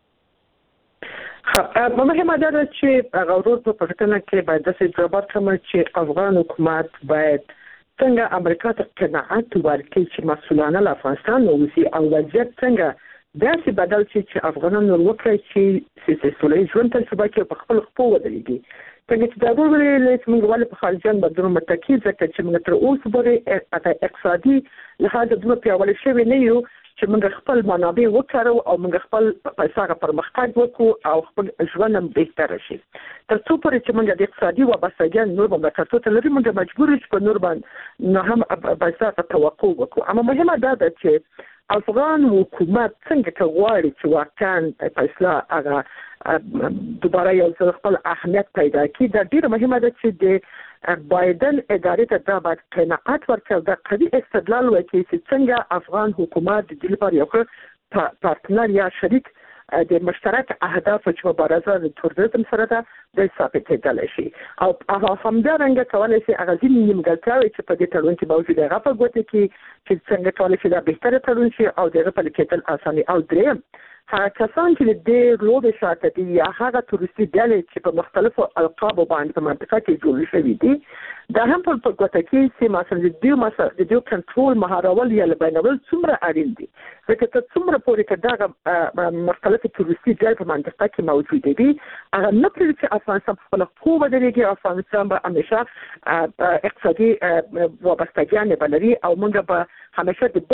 مهمه ده چې هغه ورور په پټنه کې باید د جواب کوم چې افغان حکومت باید څنګه امریکا ته قناعت ورکړي چې مسؤلانه افغانستان اوسي او وضعیت څنګه داسې بدل شي چې افغانانو وکړي چې سیاسي ژوند ته سبا کې په خپل خپل ودرېږي څنګه چې دا ډول موږ ولې په خارجان بدلون متکی ځکه چې موږ تر اوسه پورې اقتصادي لحاظ د پیاوړي شوی نه یو چې موږ خپل منابع وکړو او موږ خپل پیسې پرمختګ وکړو او خپل ژوند هم بهتر شي تر څو پورې چې موږ د اقتصادي وابستګۍ نور مملکتونو ته لري موږ مجبور یو په نور باندې نه هم پیسې توقع وکړو اما مهمه ده چې افغان حکومت څنګه غواړي چې واقعا پیسې هغه دوباره یو ځل خپل اهمیت پیدا کړي دا ډیره مهمه ده چې د بایدن ادارې ته دا باید قناعت ورکړي دا قوي استدلال وکړي چې څنګه افغان حکومت د دې لپاره یو پارتنر یا شریک د مشترک اهداف چې مبارزه د تروریزم سره ده د ثابت کېدل شي او همدارنګه کولای شي هغه ځینې نیمګړتیاوې چې په دې تړون کې موجود دي هغه په ګوته کې چې څنګه کولای شي دا بهتره تړون شي او دغه په لیکل اساني او دریم هغه کسان چې د لوبې شاته دي یا هغه تورستي ډلې چې په مختلفو القاب باندې په منطقه کې جوړ شوي دي دا هم په ګوته کې چې مثلا د دې کنټرول مهارول یا بینول څومره اړین دي ځکه چې څومره پورې کدا مختلفو تورستي ډلې په منطقه کې موجود دي هغه نه پرې چې افغانستان په خپل خو ودرېږي افغانستان به همیشه اقتصادي وابستګي نه بلري او موږ به همیشه د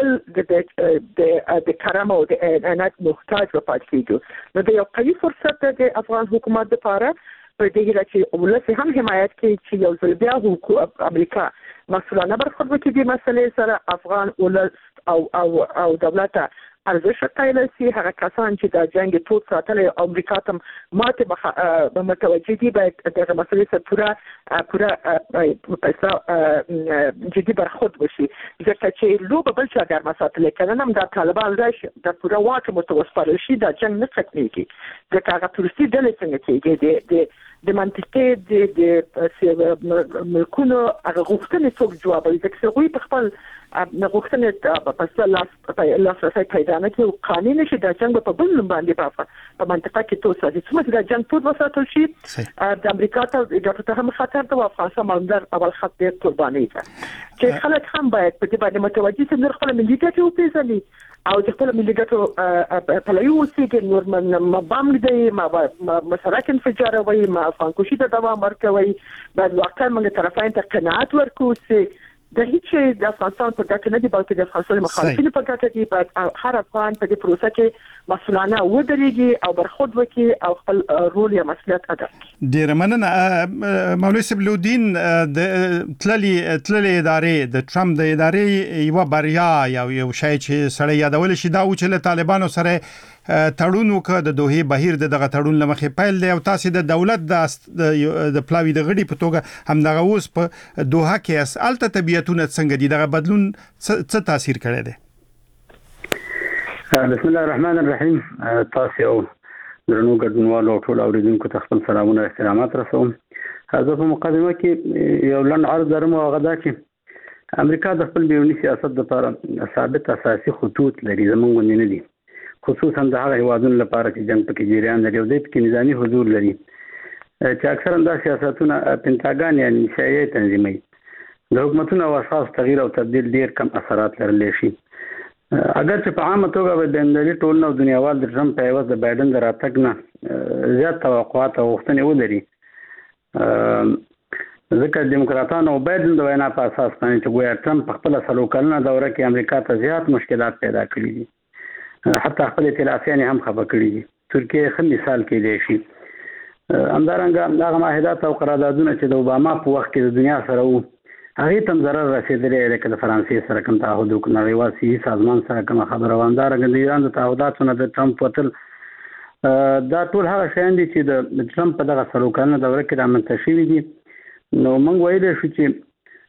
بل د کرم او د عنایت محتاج پاتې کیږو نو د یو قوي فرصت د افغان حکومت لپاره په دې کې چې ولسی هم حمایت کوي چې یو ځل بیا حکومت امریکا مسؤلانه برخورد وکړي د مسلې سره افغان ولس او دولت ارزش قایل سي هغه کسان چې د جنگ ټول ساتل او امریکا ته ماته متوجه دي باید د مسلې سره پورا پیسې جدي برخورد وشي ځکه چې لوبه بل څه ګرمه ساتل کنه هم د طالبان راشي د پورا واک متوسط شي د جنگ نه ختميږي ځکه هغه تورستي ډلې څنګه کېږي د منطقې د ملکونو هغه غوښتنې څوک جوابوي ځکه چې په خپل غوښتنه په لاسرسي پیدا نه کوي قانوني شي د جنگ په بل باندې په منطقه کې توسه دي چې د جنگ ټول وساتل شي د امریکا ته ګټه هم خطر ده او افغانستان مالدار اول خط ډیر قرباني ده چې خلک هم باید په دې باندې متوجه شي نور خپل ملي ګټې وپیژني او د خپل ملي ګټو په لایو کې نور من بام دی مسرک انفجار وي ما فانکوشي ته دوام ورکوي بعد واقعا موږ طرفین ته قناعت ورکو چې د هیڅ د افغانستان په ګټه نه دی بلکې د افغانستان مخالفینو په ګټه دی په هر افغان په دې پروسه کې مسؤلانه ودرېږي او برخود وکړي او خپل رول یا مسؤلیت ادا کړي. ډیر مننه مولوي سبلودین د تللي ادارې د ټرمپ د ادارې یو بریا یو شای چې سړی یادول شي دا و چې له طالبانو سره تړون وکړ د دوه بهیر دغه تړون لمخې پیل دی او تاسو د دولت د پلاوی د غړي په توګه هم دغه اوس په دوه کې الته طبيعتونه څنګه دي دغه بدلون څه تاثیر کړی دی؟ بسم الله الرحمن الرحیم. تاسو درنو ګډونوالو ټول اوریدونکو ته خپل سلامونه او احترامات رسوم. زه په مقدمه کې یو لنډ عرض درم او هغه دا چې امریکا د خپل بیرونی سیاست لپاره ثابت اساسي خطوط لري زموږ نه دي خصوصا د هغه هیوادونو لپاره چې جنگ پکې جریان لري او د پکې نظامی حضور لري چې اکثرا دا سیاستونه پینټاګان یا نشایي تنظیمي د حکومتونو او اشخاص تغییر او تبديل ډیر کم اثرات لرلی شي. اگر چې په عامه توګه د بین‌المللي ټولنه او دنیاوال د ټرمپ په عوض د بایدن د راتګ نه زیات توقعات او غوښتنې ولري ځکه دیموکراتانو او بایدن د وینا په اساس باندې چې ګویا ټرمپ په خپل 3 کلنه دوره کې امریکا ته زیات مشکلات پیدا کړي دي حتی خپل ائتلافیان هم خبر کړي دي. ترکیه خل مثال کې دی شي همدارنګه هغه معاهدات او قراردادونه چې د اوباما په وخت کې د دنیا سره وو هغه تم ضرر رسیدلی لکه د فرانسې سره کوم تعهد وکړ نړیوال سیاسي سازمان سره کوم خبره وندارنګه د ایران د تعهداتو نه د ټرمپ وتل دا ټول هغه شیان دي چې د ټرمپ په دغه 3 کلنه دوره کې رامنځته شوي دي. نو موږ وایلی شو چې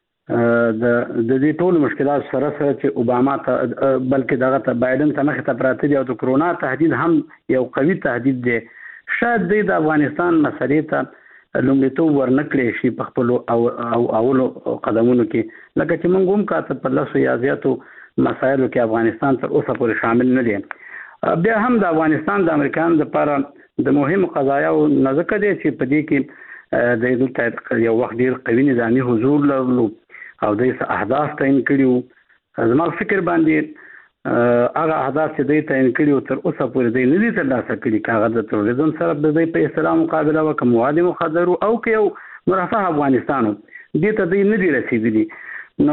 د دې ټول مشکلات سره چې اوباما ته بلکې دغه ته بایدن ته مخ ته پراته دي او د کرونا تهدید هم یو قوي تهدید دی شاید د افغانستان مسلې ته لومړیتوب ورنکړي شي په خپل او اولو قدمونو کې لکه چې موږ هم کاته په لاسو یا زیاتو مسایلو کې افغانستان تر اوسه پورې شامل نه دي. بیا هم د افغانستان د امریکایانو لپاره د مهمو قضایاو نظر دی چې په دې کې د دلته یو وخت ډیر قوي نظامی حضور لرلو او د اهداف تعین کړیو زما فکر باندې هغه اهداف چې د تعین کړیو تر اوسه پورې د نه دي ترلاسه کړي کاغذ د تروریزم سره د په اسلام مقابله وکړ مواد مخدر او که یو مرفه افغانستانو دې ته د نه دي رسیدلي. نو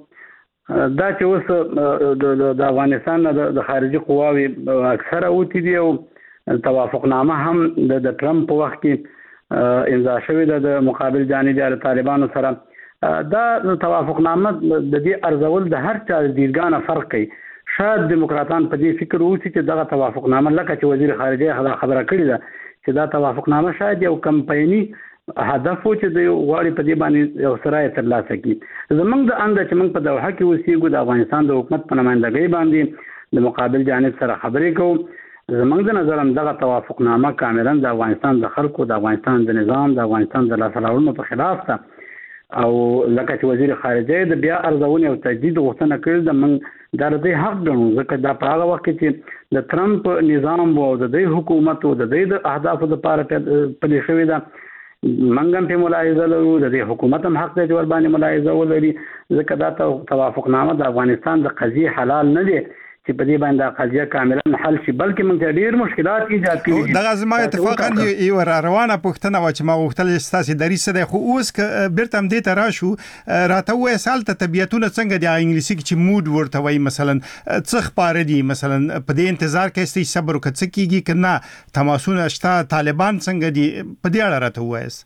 دا چې اوس د افغانستان د خارجي قواوی اکثره اوتی دي او توافقنامه هم د ټرمپ په وخت کې امضا شوې ده د مقابل جانبي د طالبانو سره. دا توافقنامه د دې ارزول د هر چا دیرګانه فرق کوي. شاید دیموکراتان په دې فکر وسی چې دغه توافقنامه لکه چې وزیر خارجه خبره کړې ده چې دا توافقنامه شاید یو کمپایني هدف و چې د غواړي په دې باندې یو سرای ترلاسه کړي. زمونږ د اند چې موږ په دوحه کې اوسېږو د افغانستان د حکومت په نمائندګۍ باندې د مقابل جانب سره خبرې کوو زمونږ د نظر هم دغه توافقنامه کاملا د افغانستان د خلکو د افغانستان د نظام د افغانستان د لاسته راوړنو په خلاف ده او لکه چې وزیر خارجه د بیا ارزونې او تجدید غوښتنه کړې ده موږ د دې حق ګڼو ځکه دا په هغه وخت کې چې د ټرمپ نظام او د دې حکومت او د دې اهدافو لپاره پلي شوې ده موږ هم په ملاحظه لرو د دې حکومت هم حق دی چې ور باندې ملاحظه ولري ځکه دا توافقنامه د افغانستان د قضیې حلال نه دی چې په دې باندې قضیه کاملا حل شي بلکې موږ ډیر مشکلات ایجاد کړي. دغه زما اتفاقا یو روانه پوښتنه و چې ما غوښتل ستاسو دري سره خو اوس بیرته هم دې ته راشو راته وې سالته طبيعتونه څنګه د انګلیسي کې چې موډ ورته وای مثلا څخ پاره دي مثلا په دې انتظار کې استي صبر وکړي کیږي کنه تماسونه شته طالبان څنګه دي په دې اړه راته وایس.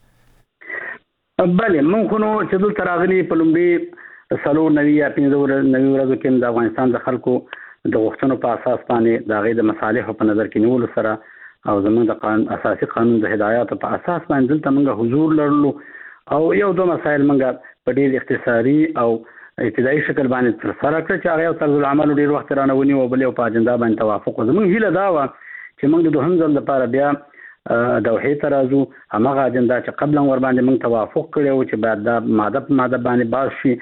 بله موږ نو چې دلته راغلي په لومړي سلو نوي یا 15 ورځو کې د افغانستان د خلکو د غوښتنو په اساس باندې د غي د مصالحو په نظر کې نیول سره او زموږ د قانون اساسي قانون د هدایاتو په اساس باندې دلته موږ حضور لرلو او یو دوه مسایل موږ په ډیر اختصاري او ابتدایي شکل باندې تر سره کړ چې هغه طرز العمل ډیر وخت رانه ونی او بل یو په اجنډا باندې توافق زموږ هیله دا و چې موږ د دوهم ځل لپاره بیا دوحې ته راځو همغه اجنډا چې قبلا ور باندې موږ توافق کړو چې بعد د ماده باندې باز شي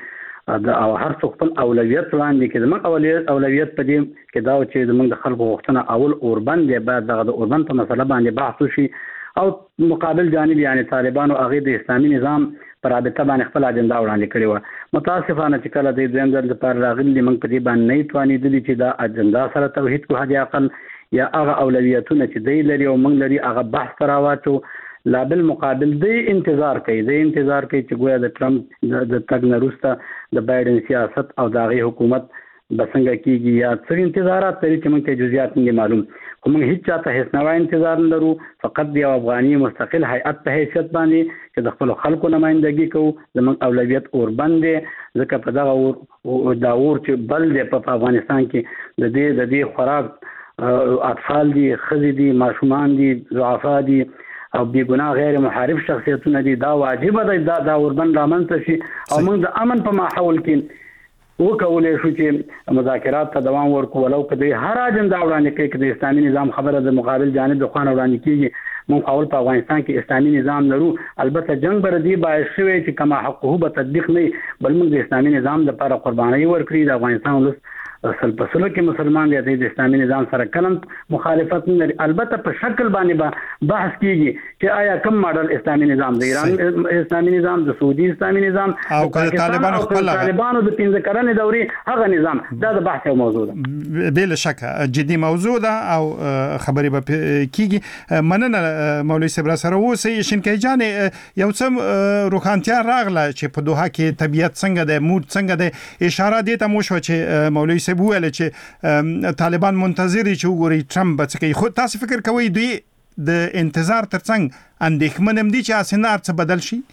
او هر څوک خپل اولویت وړاندې کړي. زموږ اولویت په دې کې دا چې زموږ د خلکو غوښتنه اول اوربند دی، بعد دغه د اوربند په مسله باندې بحث وشي او مقابل جانب یعنی طالبانو هغه د اسلامي نظام پر رابطه باندې خپل اجنډا وړاندې کړې و. متاسفانه چې کله د دویم ځل لپاره راغلي موږ په دې باندې نه توانېدلي چې دا اجنډا سره توحید کو حد اقل یا هغه اولویتونه چې دی لري او موږ لري هغه بحث ته راوچو. لا بالمقابل دی انتظار کوي چې ګویا د ټرمپ د تګ نه وروسته د بایدن سیاست او د هغې حکومت به څنګه کېږي یا څه انتظارات لري چې موږ ته جزئیات نه معلوم. خو موږ هیڅ چاته هیڅ نوی انتظار نه لرو، فقط د یو افغاني مستقل هیئت په حیثیت باندې چې د خپلو خلکو نمایندګي کوو. زموږ اولویت اوربند دی، ځکه په دغه دا اور چې بل دی په افغانستان کې د دې خوراک اطفال دي، ښځې دي، ماشومان دي، ضعفا دي او بیګناه غیر محارب شخصیتونه دي. دا واجبه ده دا اوربند رامنځته شي او موږ د امن په ماحول کې وکولی شو چې مذاکرات ته دوام ورکړو، ولو که دوی هر اجنډا وړاندې کوي که د اسلامي نظام خبره د مقابل جانب د خوا نه وړاندې کېږي. موږ اول په افغانستان کې اسلامي نظام لرو، البته جنګ به د دې باعث شوی چې کما حقه به تطبیق نه وي، بل موږ د اسلامي نظام دپاره قربانۍ ورکړي. د افغانستان ولس اصل په سلو کې مسلمان دی، د اسلامي نظام سره کلم مخالفت نه لري. البته په شکل باندې به بحث کیږي چې آیا کوم ماډل اسلامي نظام د ایران اسلامي نظام، د سعودي اسلامي نظام او طالبانو خپل طالبانو د 15 کلنې دورې هغه نظام، دا د بحث یو موضوع ده، بلا شک جدي موضوع ده او خبرې به کیږي. مننه مولوي صاحب را سره اوسئ. شینکۍ جان یو څه روښانتیا راغله چې په دوحه کې طبیعت څنګه ده، مود څنګه ده. اشاره دې ته مو شو چې مولوي ویل چې طالبان منتظر دي چې وګوري ټرمپ به څه کوي. خو تاسو فکر کوئ دوی د انتظار ترڅنګ اندېښمن هم دي چې اسنار څه بدل شي؟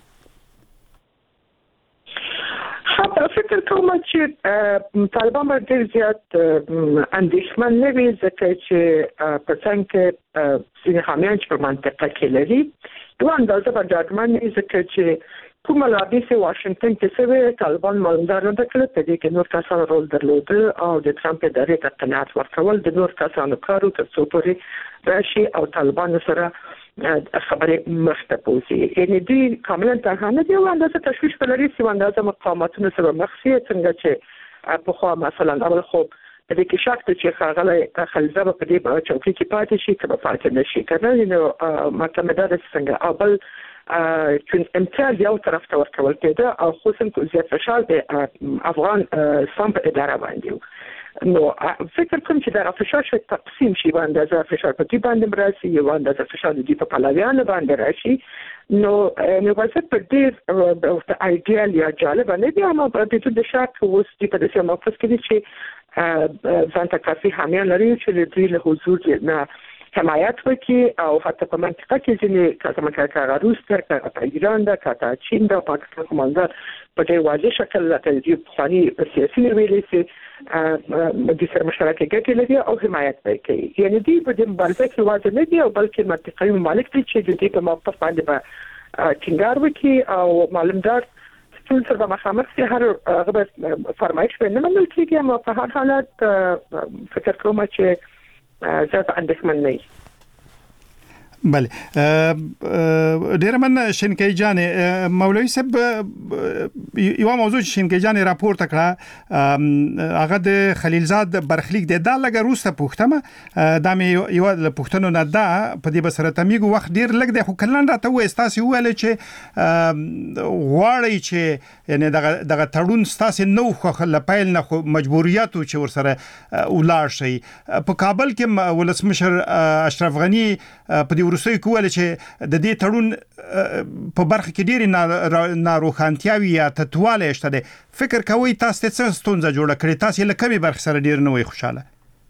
فکر کوم چې طالبان به ډېر زیات اندېښمن نه وي، ځکه چې په څنګ کې ځینې حامیان چې په منطقه کې لري دوه اندازه به ډاډمن وي، ځکه چې کومه لابي چې واشنگټن کې سوي طالبان مالدار نه کړل، په دې کې نور کسان رول درلود او د ټرمپ ادارې ته قناعت ورکول د نور کسانو کارو تر څو پورې راشي او طالبان سره خبرې مخته بوزي. یعنی دوی کاملا تنها نه دي او اندازه تشویش لري چې اندازه مقاومتونه سره مخ شي، څنګه چې په خو مثلا اول خو د دې شک چې خاغله خلزه په دې چوکۍ کې پاتې شي که په پاتې نشي کنه، نو معتمده ده څنګه او بل چې امتیاز یو طرف ته ورکول کېده او خصوصا زیات فشار د افغان سم په اداره باندې. نو فکر کوم چې دا فشار شي تقسیم شي، باندې فشار په دې باندې راشي، یو باندې فشار د دې په پلاویان باندې راشي. نو واسه په دې ایډیال یا جالب نه دی، اما په دې د شک اوس دې په دې موقف کې چې ځان ته کافي حامیان لري چې د له حضور نه حمایت وکړي او حتی په منطقه کې ځینې کارکمکه روس ته په ایران ده که چین ده پاکستان کمانډر په ډېر واضح شکل لکه د پخواني سیاسي ویلي چې د سره مشترکې ګټې لري او حمایت به کوي. یعنې دوی په دې مبارزه کې واضح نه دي او بلکې منطقوي ممالک دي چې د دې په موقف باندې به ټینګار وکړي او معلومدار ټول سره مخامخ شي. هر هغه فرمایش به نه منل کېږي، اما په هر حالت فکر کوم چې زیات اندېښمن نه وي. بله ډیر من شینکۍ جان مولوي صاحب یو موضوع شینکۍ جان راپورته کړه هغه د خلیلزاد برخلیک د لګه روسه پوښتنه د مې یو د پوښتنو نه ده په دې بسره تمیګو وخت ډیر لګ دی، خو کلن راته وې تاسو ویل چې غواړي چې یعنی دغه تړون تاسو نو خو لپایل نه خو مجبوریاتو چې ورسره ولاړ شي. په کابل کې ولسمشر اشرف غنی په روسي کول چې د دې تړون په برخه کې ډېری ناروښانتیاوي یا تطواله شته ده. فکر کوي تاسو څه ستونزه جوړه کړې؟ تاسو له کومې برخه سره ډېر نه وي خوشاله؟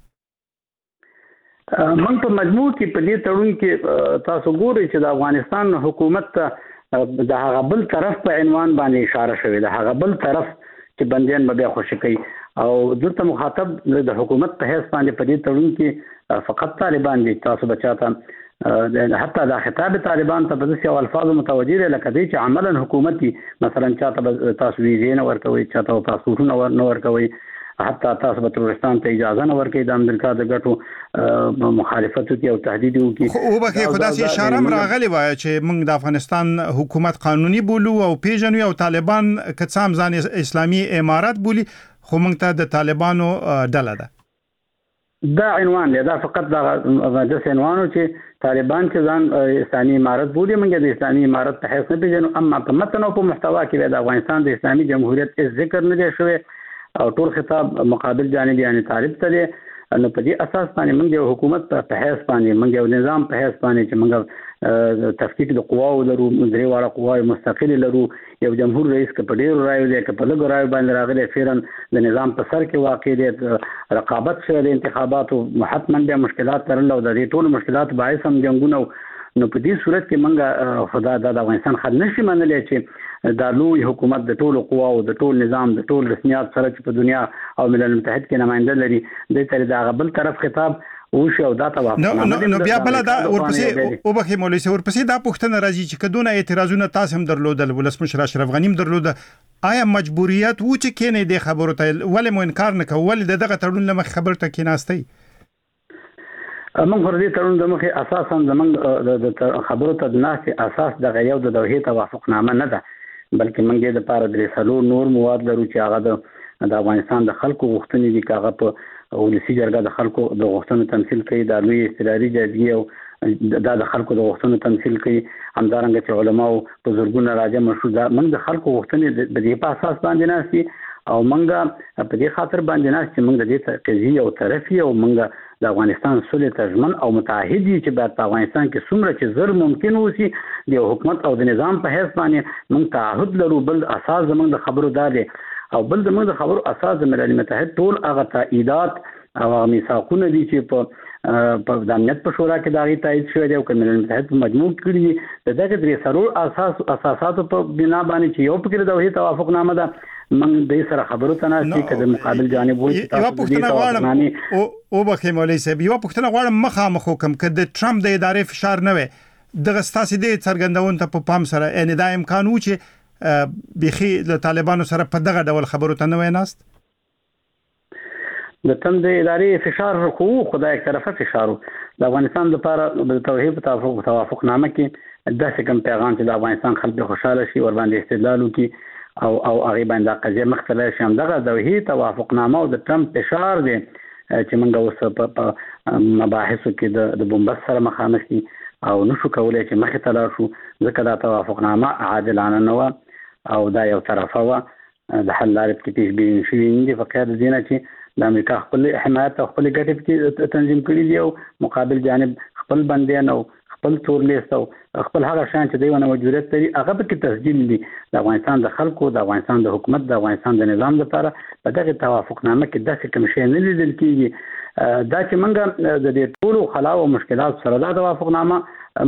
من په مجموع کې په دې تړون کې تاسو ګورئ چې د افغانستان حکومت د هغه بل طرف په عنوان باندې اشاره شوې ده، هغه بل طرف چې بندیان به بیا خوشي کوي او دلته مخاطب د حکومت په حیث باندې په دې تړون کې فقط طالبان دي. تاسو بچاته حتی دا خطاب طالبان ته په داسې الفاظو متوجه دی لکه دی چې عملا حکومتي مثلا چاته تاسو ویزې نه ورکوي، چاته پاسپورټونه نه ورکوي حتی تاسو به ترکستان ته اجازه نه ورکړي د امریکا د ګټو مخالفت کوي او تهدید کوي. او به کې خدای سي اشاره راغلی وای چې موږ د افغانستان حکومت قانوني بولو او پیژنو او طالبان کڅام ځان اسلامي امارات بولی خو موږ ته د طالبانو ډله ده. دا عنوان دی، دا فقط دا د عنوانو چې طالبان چې ځان اسلامي امارت بولي موږ د اسلامي امارت په حیث نه پیژنو، اما په متن او په محتوا کې د افغانستان د اسلامي جمهوریت ذکر نه دی شوی او ټول خطاب مقابل جانب یعنی طالب ته دی. نو په دې اساس باندې موږ یو حکومت په حیث باندې موږ یو نظام په حیث باندې چې موږ تفکیک د قواو لرو، درې واړه قواو مستقل لرو، یو جمهور رئیس که په ډیرو رایو دی که په لږو رایو باندې راغلی فعلا د نظام په سر کې واقع دی، رقابت شوی د انتخاباتو حتما بیا مشکلات ترل او د دې ټولو مشکلاتو باعث هم جنګونه. نو په دې صورت کې موږ خدا د افغانستان خل نشي منلی چې دا لوی حکومت د ټولو قواو د ټول نظام د ټول رسمیات سره چې په دنیا او ملل متحد کې نماینده لري د تر دا بل طرف خطاب وشي او دا توافق نو بیا بل دا ورپسې او بخې مولوي سي ورپسې دا پوښتنه راځي چې کدونه اعتراضونه تاسو هم درلودل ولسمشر اشرف غنی هم درلوده، آیا مجبوریت و چې کینې د خبرو ته ولې مو انکار نه کول دغه تړون لمخ خبر ته کیناستئ؟ موږ ور دې تړون د مخې اساسا زمونږ د خبرو ته د ناستې اساس د غیو د دوحې توافقنامه نه ده، بلکې موږ د لپاره درې څلور نور مواد لرو چې هغه د افغانستان د خلکو غوښتنې دي، هغه په ولسي جرګه د خلکو د غوښتنو تمثيل کوي، د لوی استقلالي جرګې او د خلکو د غوښتنو تمثيل کوي، همدارنګه چې علماو په زورګونه راځي مشروع موږ د خلکو غوښتنې د دې په اساس باندې ناستي او موږ په دې خاطر باندې ناستي موږ د دې قضیه او طرفي او موږ د افغانستان سولې تضمن او متعهد دي چې بعد په افغانستان کې څومره چې زر ممکن وسی د حکومت او د نظام په حیث باندې موږ تعهد لرو. بل اساس زموږ د خبرو دا دی او بل زموږ د خبرو اساس د ملل متحد ټول هغه تاییدات او میثاقونه دي چې په د امنیت په شورا کې دا تایید شوی دی او ملل متحد په مجموع کې دي دغه درې څلور اساسات په بنا باندې چې یو فکر د دوحې توافقنامه ده من د سره خبرو ته ناشې کده مقابل جانب وایي یو پښتنه غواړم او بخې مولوي صاحب یو پښتنه غواړم مخامخ حکم کده ټرمپ د ادارې فشار نه وي دغه ستاسو د څرګندون ته په پام سره ان دا امکان و چې بخي د طالبانو سره په دغه ډول خبرو ته نه ویناست د تم د ادارې فشار خو خدای یک طرفه فشار د افغانستان لپاره د توحید توافقنامه کې داسې کوم پیغام چې د افغانستان خلک خوشاله شي ور باندې استدلال وکړي او هغه باندې قضیه مختلفه شي همدغه د توحید توافقنامه او د ټرمپ فشار دی چې موږ اوس په مباحثو کې د بومبس سره مخامخ دي او نشو کولای چې مخې ته لاړ شو ځکه دا توافقنامه عادلانه نه و او دا یو طرفه و د حل لارې کې تشبیه شوي دي فقط د دینه چې د امریکا خپل حمایت او خپل ګټې کې تنظیم کړي دي او مقابل جانب خپل بندیان او خپل تور لیست او خپل هغه شان چې دیونه موجودیت لري هغه به کې تسجیل دي د افغانستان د خلکو د افغانستان د حکومت د افغانستان د نظام لپاره په دغه توافقنامه کې داسې کوم شی نه لیدل کیږي دا چې موږ د دې ټولو خلاو او مشکلات سره دا توافقنامه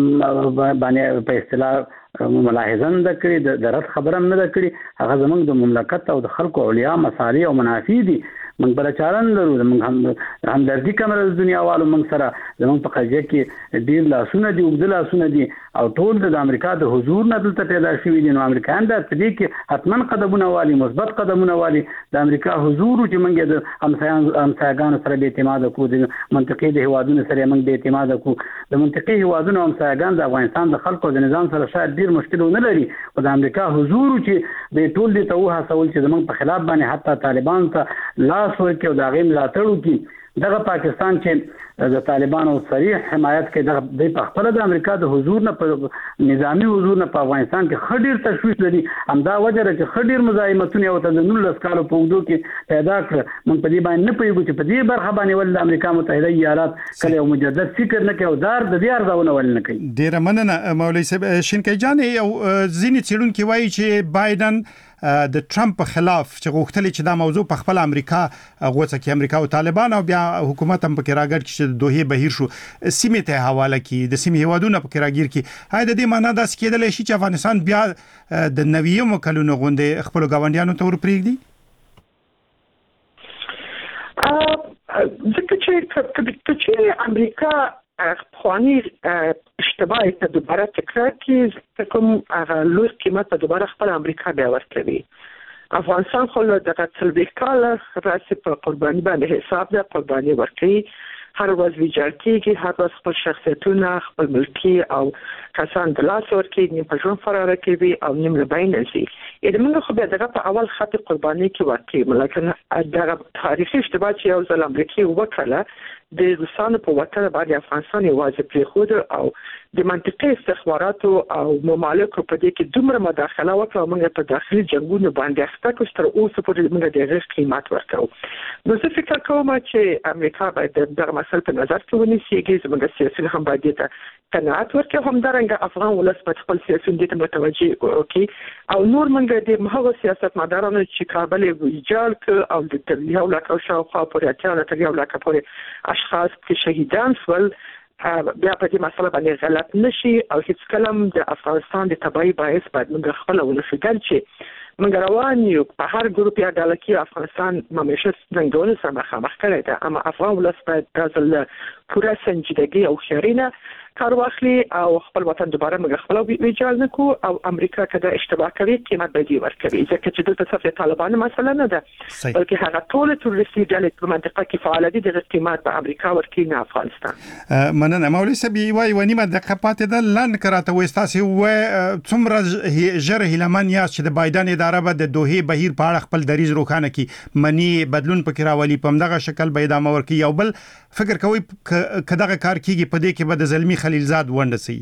باندې په اصطلاح ملاحظه نه کړی د رد خبره نه ده کړی هغه زموږ د مملکت او د خلکو اولیا مصالح او منافع دي موږ بل چارن لرو موږ هم دردي کمر د دنیا والو موږ سره زموږ په قضیه کې ډیر لاسونه دي وګړه لاسونه دي او ټول د امریکا د حضور نه دلته پیدا شوی دي نو امریکایان د دې کې حتما قدمونه والی مثبت قدمونه والی د امریکا حضور چې موږ د همسایګانو سره به اعتماد کوو د منطقي د هوادونو سره موږ به اعتماد کوو د منطقي هوادونو همسایګان د افغانستان د خلکو د نظام سره شاید ډیر مشکلونه لري او د امریکا حضور چې د ټول د توه سوال چې موږ په خلاف باندې حتی طالبان ته لاس ورکړي او د غیم ملاتړ وکړي دغه پاکستان چې د طالبانو صریح حمایت کوي د خپل د امریکا د حضور نه په نظامی حضور نه په افغانستان کې خډیر تشویش لري همدا وجه ده چې خډیر مزاحمتونه او تدنل لسکالو په وګړو کې پیدا کړ مونږ په دې باندې نه پوهیږو چې په دې برخه باندې ول د امریکا متحده ایالات کله یو مجدد فکر نه کوي او د دې ارزونه ول نه کوي. ډیر مننه مولوي صاحب شینکای جان یو ځینې څېړونکي وایي چې بایدن د ټرمپ په خلاف چې غوښتل چې دا موضوع په خپل امریکا غوڅه کې امریکا او طالبان او بیا حکومت هم پکې راګر چې دوه بهیر شو سیمه ته حواله کی د سیمه هوادونو پکې راګیر کی هاي د دې معنا دا کېدل شي چې افغانستان بیا د نویو کلونو غونډه خپل گاونډیانو ته ورپریږدي ځکه چې امریکا خوانی اشتباهی ته دوباره تکرار کی کوم هغه لوی قیمت په دوباره خپل امریکا بیا ورکوي افغانستان خو د تلويخ کاله راسي په قرباني باندې حساب ده قرباني ورکړي هر ورځ ویجاړ کیږي هر ورځ خپل شخصیتونه خپل ملکی او کسان د لاس ورکړي نیم په ژوند فرار کوي او نیم له بین نشي موږ خو به دغه په اول خط قرباني کې ورکړي ملکه دغه تاریخي اشتباه چې یو ځل امریکای وکړه د روسانو په وټه باندې افغانستان یوازې پریښود او د منطقي استخباراتو او ممالکو په دې کې دومره مداخله وکړه موږ په داخلي جنگونو باندې اخته کوم تر اوسه پورې موږ د هغې قیمت ورکړو نو زه فکر کوم چې امریکا باید دغه مسله په نظر کې ونیسي زموږ سیاسي هم باید ته قناعت ورکړي هم درنګ افغان ولس په خپل سیاسي دې متوجي وکړي او نور موږ د مهاجر سیاستمدارانو چې کابل ویجاړ او د تلیو لکه شاوخوا پورې اتیا تلیو لکه پورې اشخاص چې شهیدان شول بیا په دې مسله باندې غلط نشي او هیڅ کلم د افغانستان د تبعی باعث باید موږ خپل ونشګل چې موږ روان یو په هر ګروپ یا ډله کې افغانستان ممشه څنګه سره مخامخ کړی دی اما افغان ولس باید د پوره سنجیدګي او خیرینه کار واخلي او خپل وطن دوباره موږ خپل ویجاړ نکو او امریکا کده اشتباه کوي قیمت به دی ورکوي ځکه چې دلته صرف طالبان مسله نه ده بلکې هغه ټول تروریستي ډلې په منطقه کې فعال دي د قیمت په امریکا ورکوي نه افغانستان مننه مولوي سبي وای ونیمه د قپات د لن کراته وستاسي و څومره جره هلمن یا چې د بایدن اداره به د دوه بهیر په اړه خپل دریز روخانه کی منی بدلون پکې راولي په دغه شکل به ادامه ورکوي یو بل فکر کوي کداغه کار کیږي په دې کې به د زلمی خلیلزاد ونډسي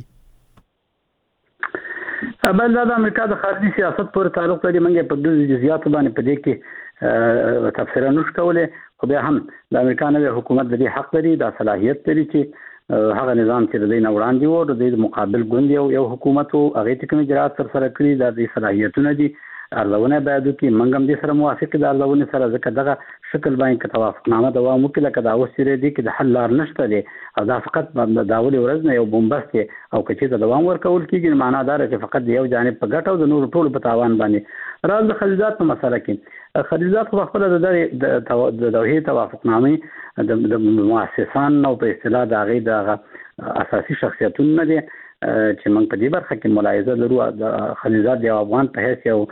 بل د امریکا د خارجي سیاست پورې تعلق لري منګه په د جزئیات باندې په دې کې تفسیر نشو کولای خو بیا هم د امریکا نوې حکومت د حق لري د صلاحیت لري چې هغه نظام چې د دې وړاندې وو د مقابل ګوند یو حکومت او هغه ته کوم اجرات سره کړی د صلاحیتونو دي ارلونه باید کې منګم دي سره موافق دي ارلونه سره ځکه دغه شکل باندې توافقنامه دوام وکړي لکه دا اوسېره دي کې د حل لار نشته دي او دا فقط د اول ورځ نه یو بومبست او کچې د دوام ورکول کېږي معنا دا چې فقط یو جانب په ګټه او د نور ټول په تاوان باندې راز د خلیزات په مسله کې خلیزات خو خپل د دوه توافقنامه د مؤسسان او په اصطلاح د غي د اساسي شخصیتونه دي چې موږ په دې برخه کې ملاحظه لرو د خلیزات د افغان په حیث یو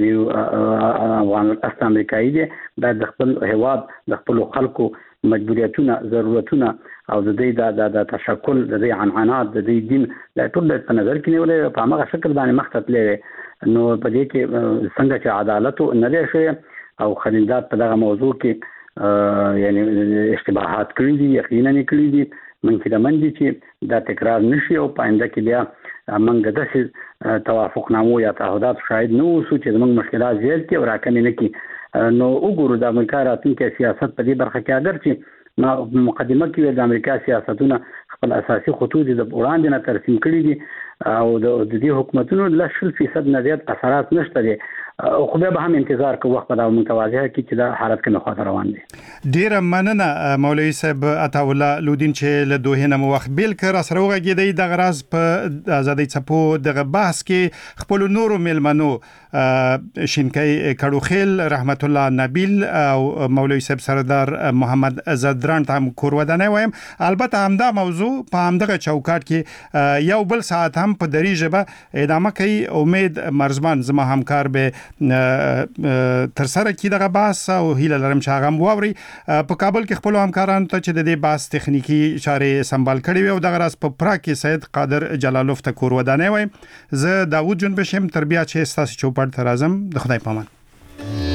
افغان اصل امریکایي دی د خپل هواد د خپل خلکو مجبوریتونه ضرورتونه او د دې د تشکل د دې عنعنات د دې دین د ټول په نظر کې نیولې په هغه شکل باندې مخته تللی نو په دې کې څنګه چې عدالت نه دی شوی او خلیزات په دغه موضوع کې یعنی اشتباهات کړی دي یقینا کړی دي منکر مندي چې دا تکرار نشي او پاینده کې بیا منګه د توافقنامو یا تعهدات شاید نو چې موږ مشکلات زیات کې او راکمې نه کی نو وګورو د امریکا راتلونکي سیاست په دې برخه کې اگر چې ما مقدمه کې د امریکا سیاستونه خپل اساسي خطوط د وړاندې نه ترسیم کړي دي او د دې حکومتونو ل 0% نه زیات اثرات نشته دي خو به هم انتظار کوو وخت به متوازیه کی چې د حالت کې مخاطر روان دي ډیر مننه مولوي صاحب عطاوالله لودین چې له دوه نه وخت بیل کړ سره وغږیدي د غراز په ازادي چپو د بحث کې خپل نورو ملمنو شینکای کډوخیل رحمت الله نبیل او مولوي صاحب سردار محمد زدران ته کور ودانه وایم البته همدا موضوع په همدغه چوکاټ کې یو بل ساعت هم په دریجه به ادامه کوي امید مرزمان زما همکار به تر سره کې دغه بحث او هیله لرم چې هغه ووري په کابل کې خپل همکارانو ته چې د دې بحث تخنیکی چارې سمبال کړي وي او دغه راس په پرا کې سید قادر جلالوف ته کور ودانه وایم زه داوود جون بشم تربیه چې استاسو چوپړ تر اعظم د خدای پامان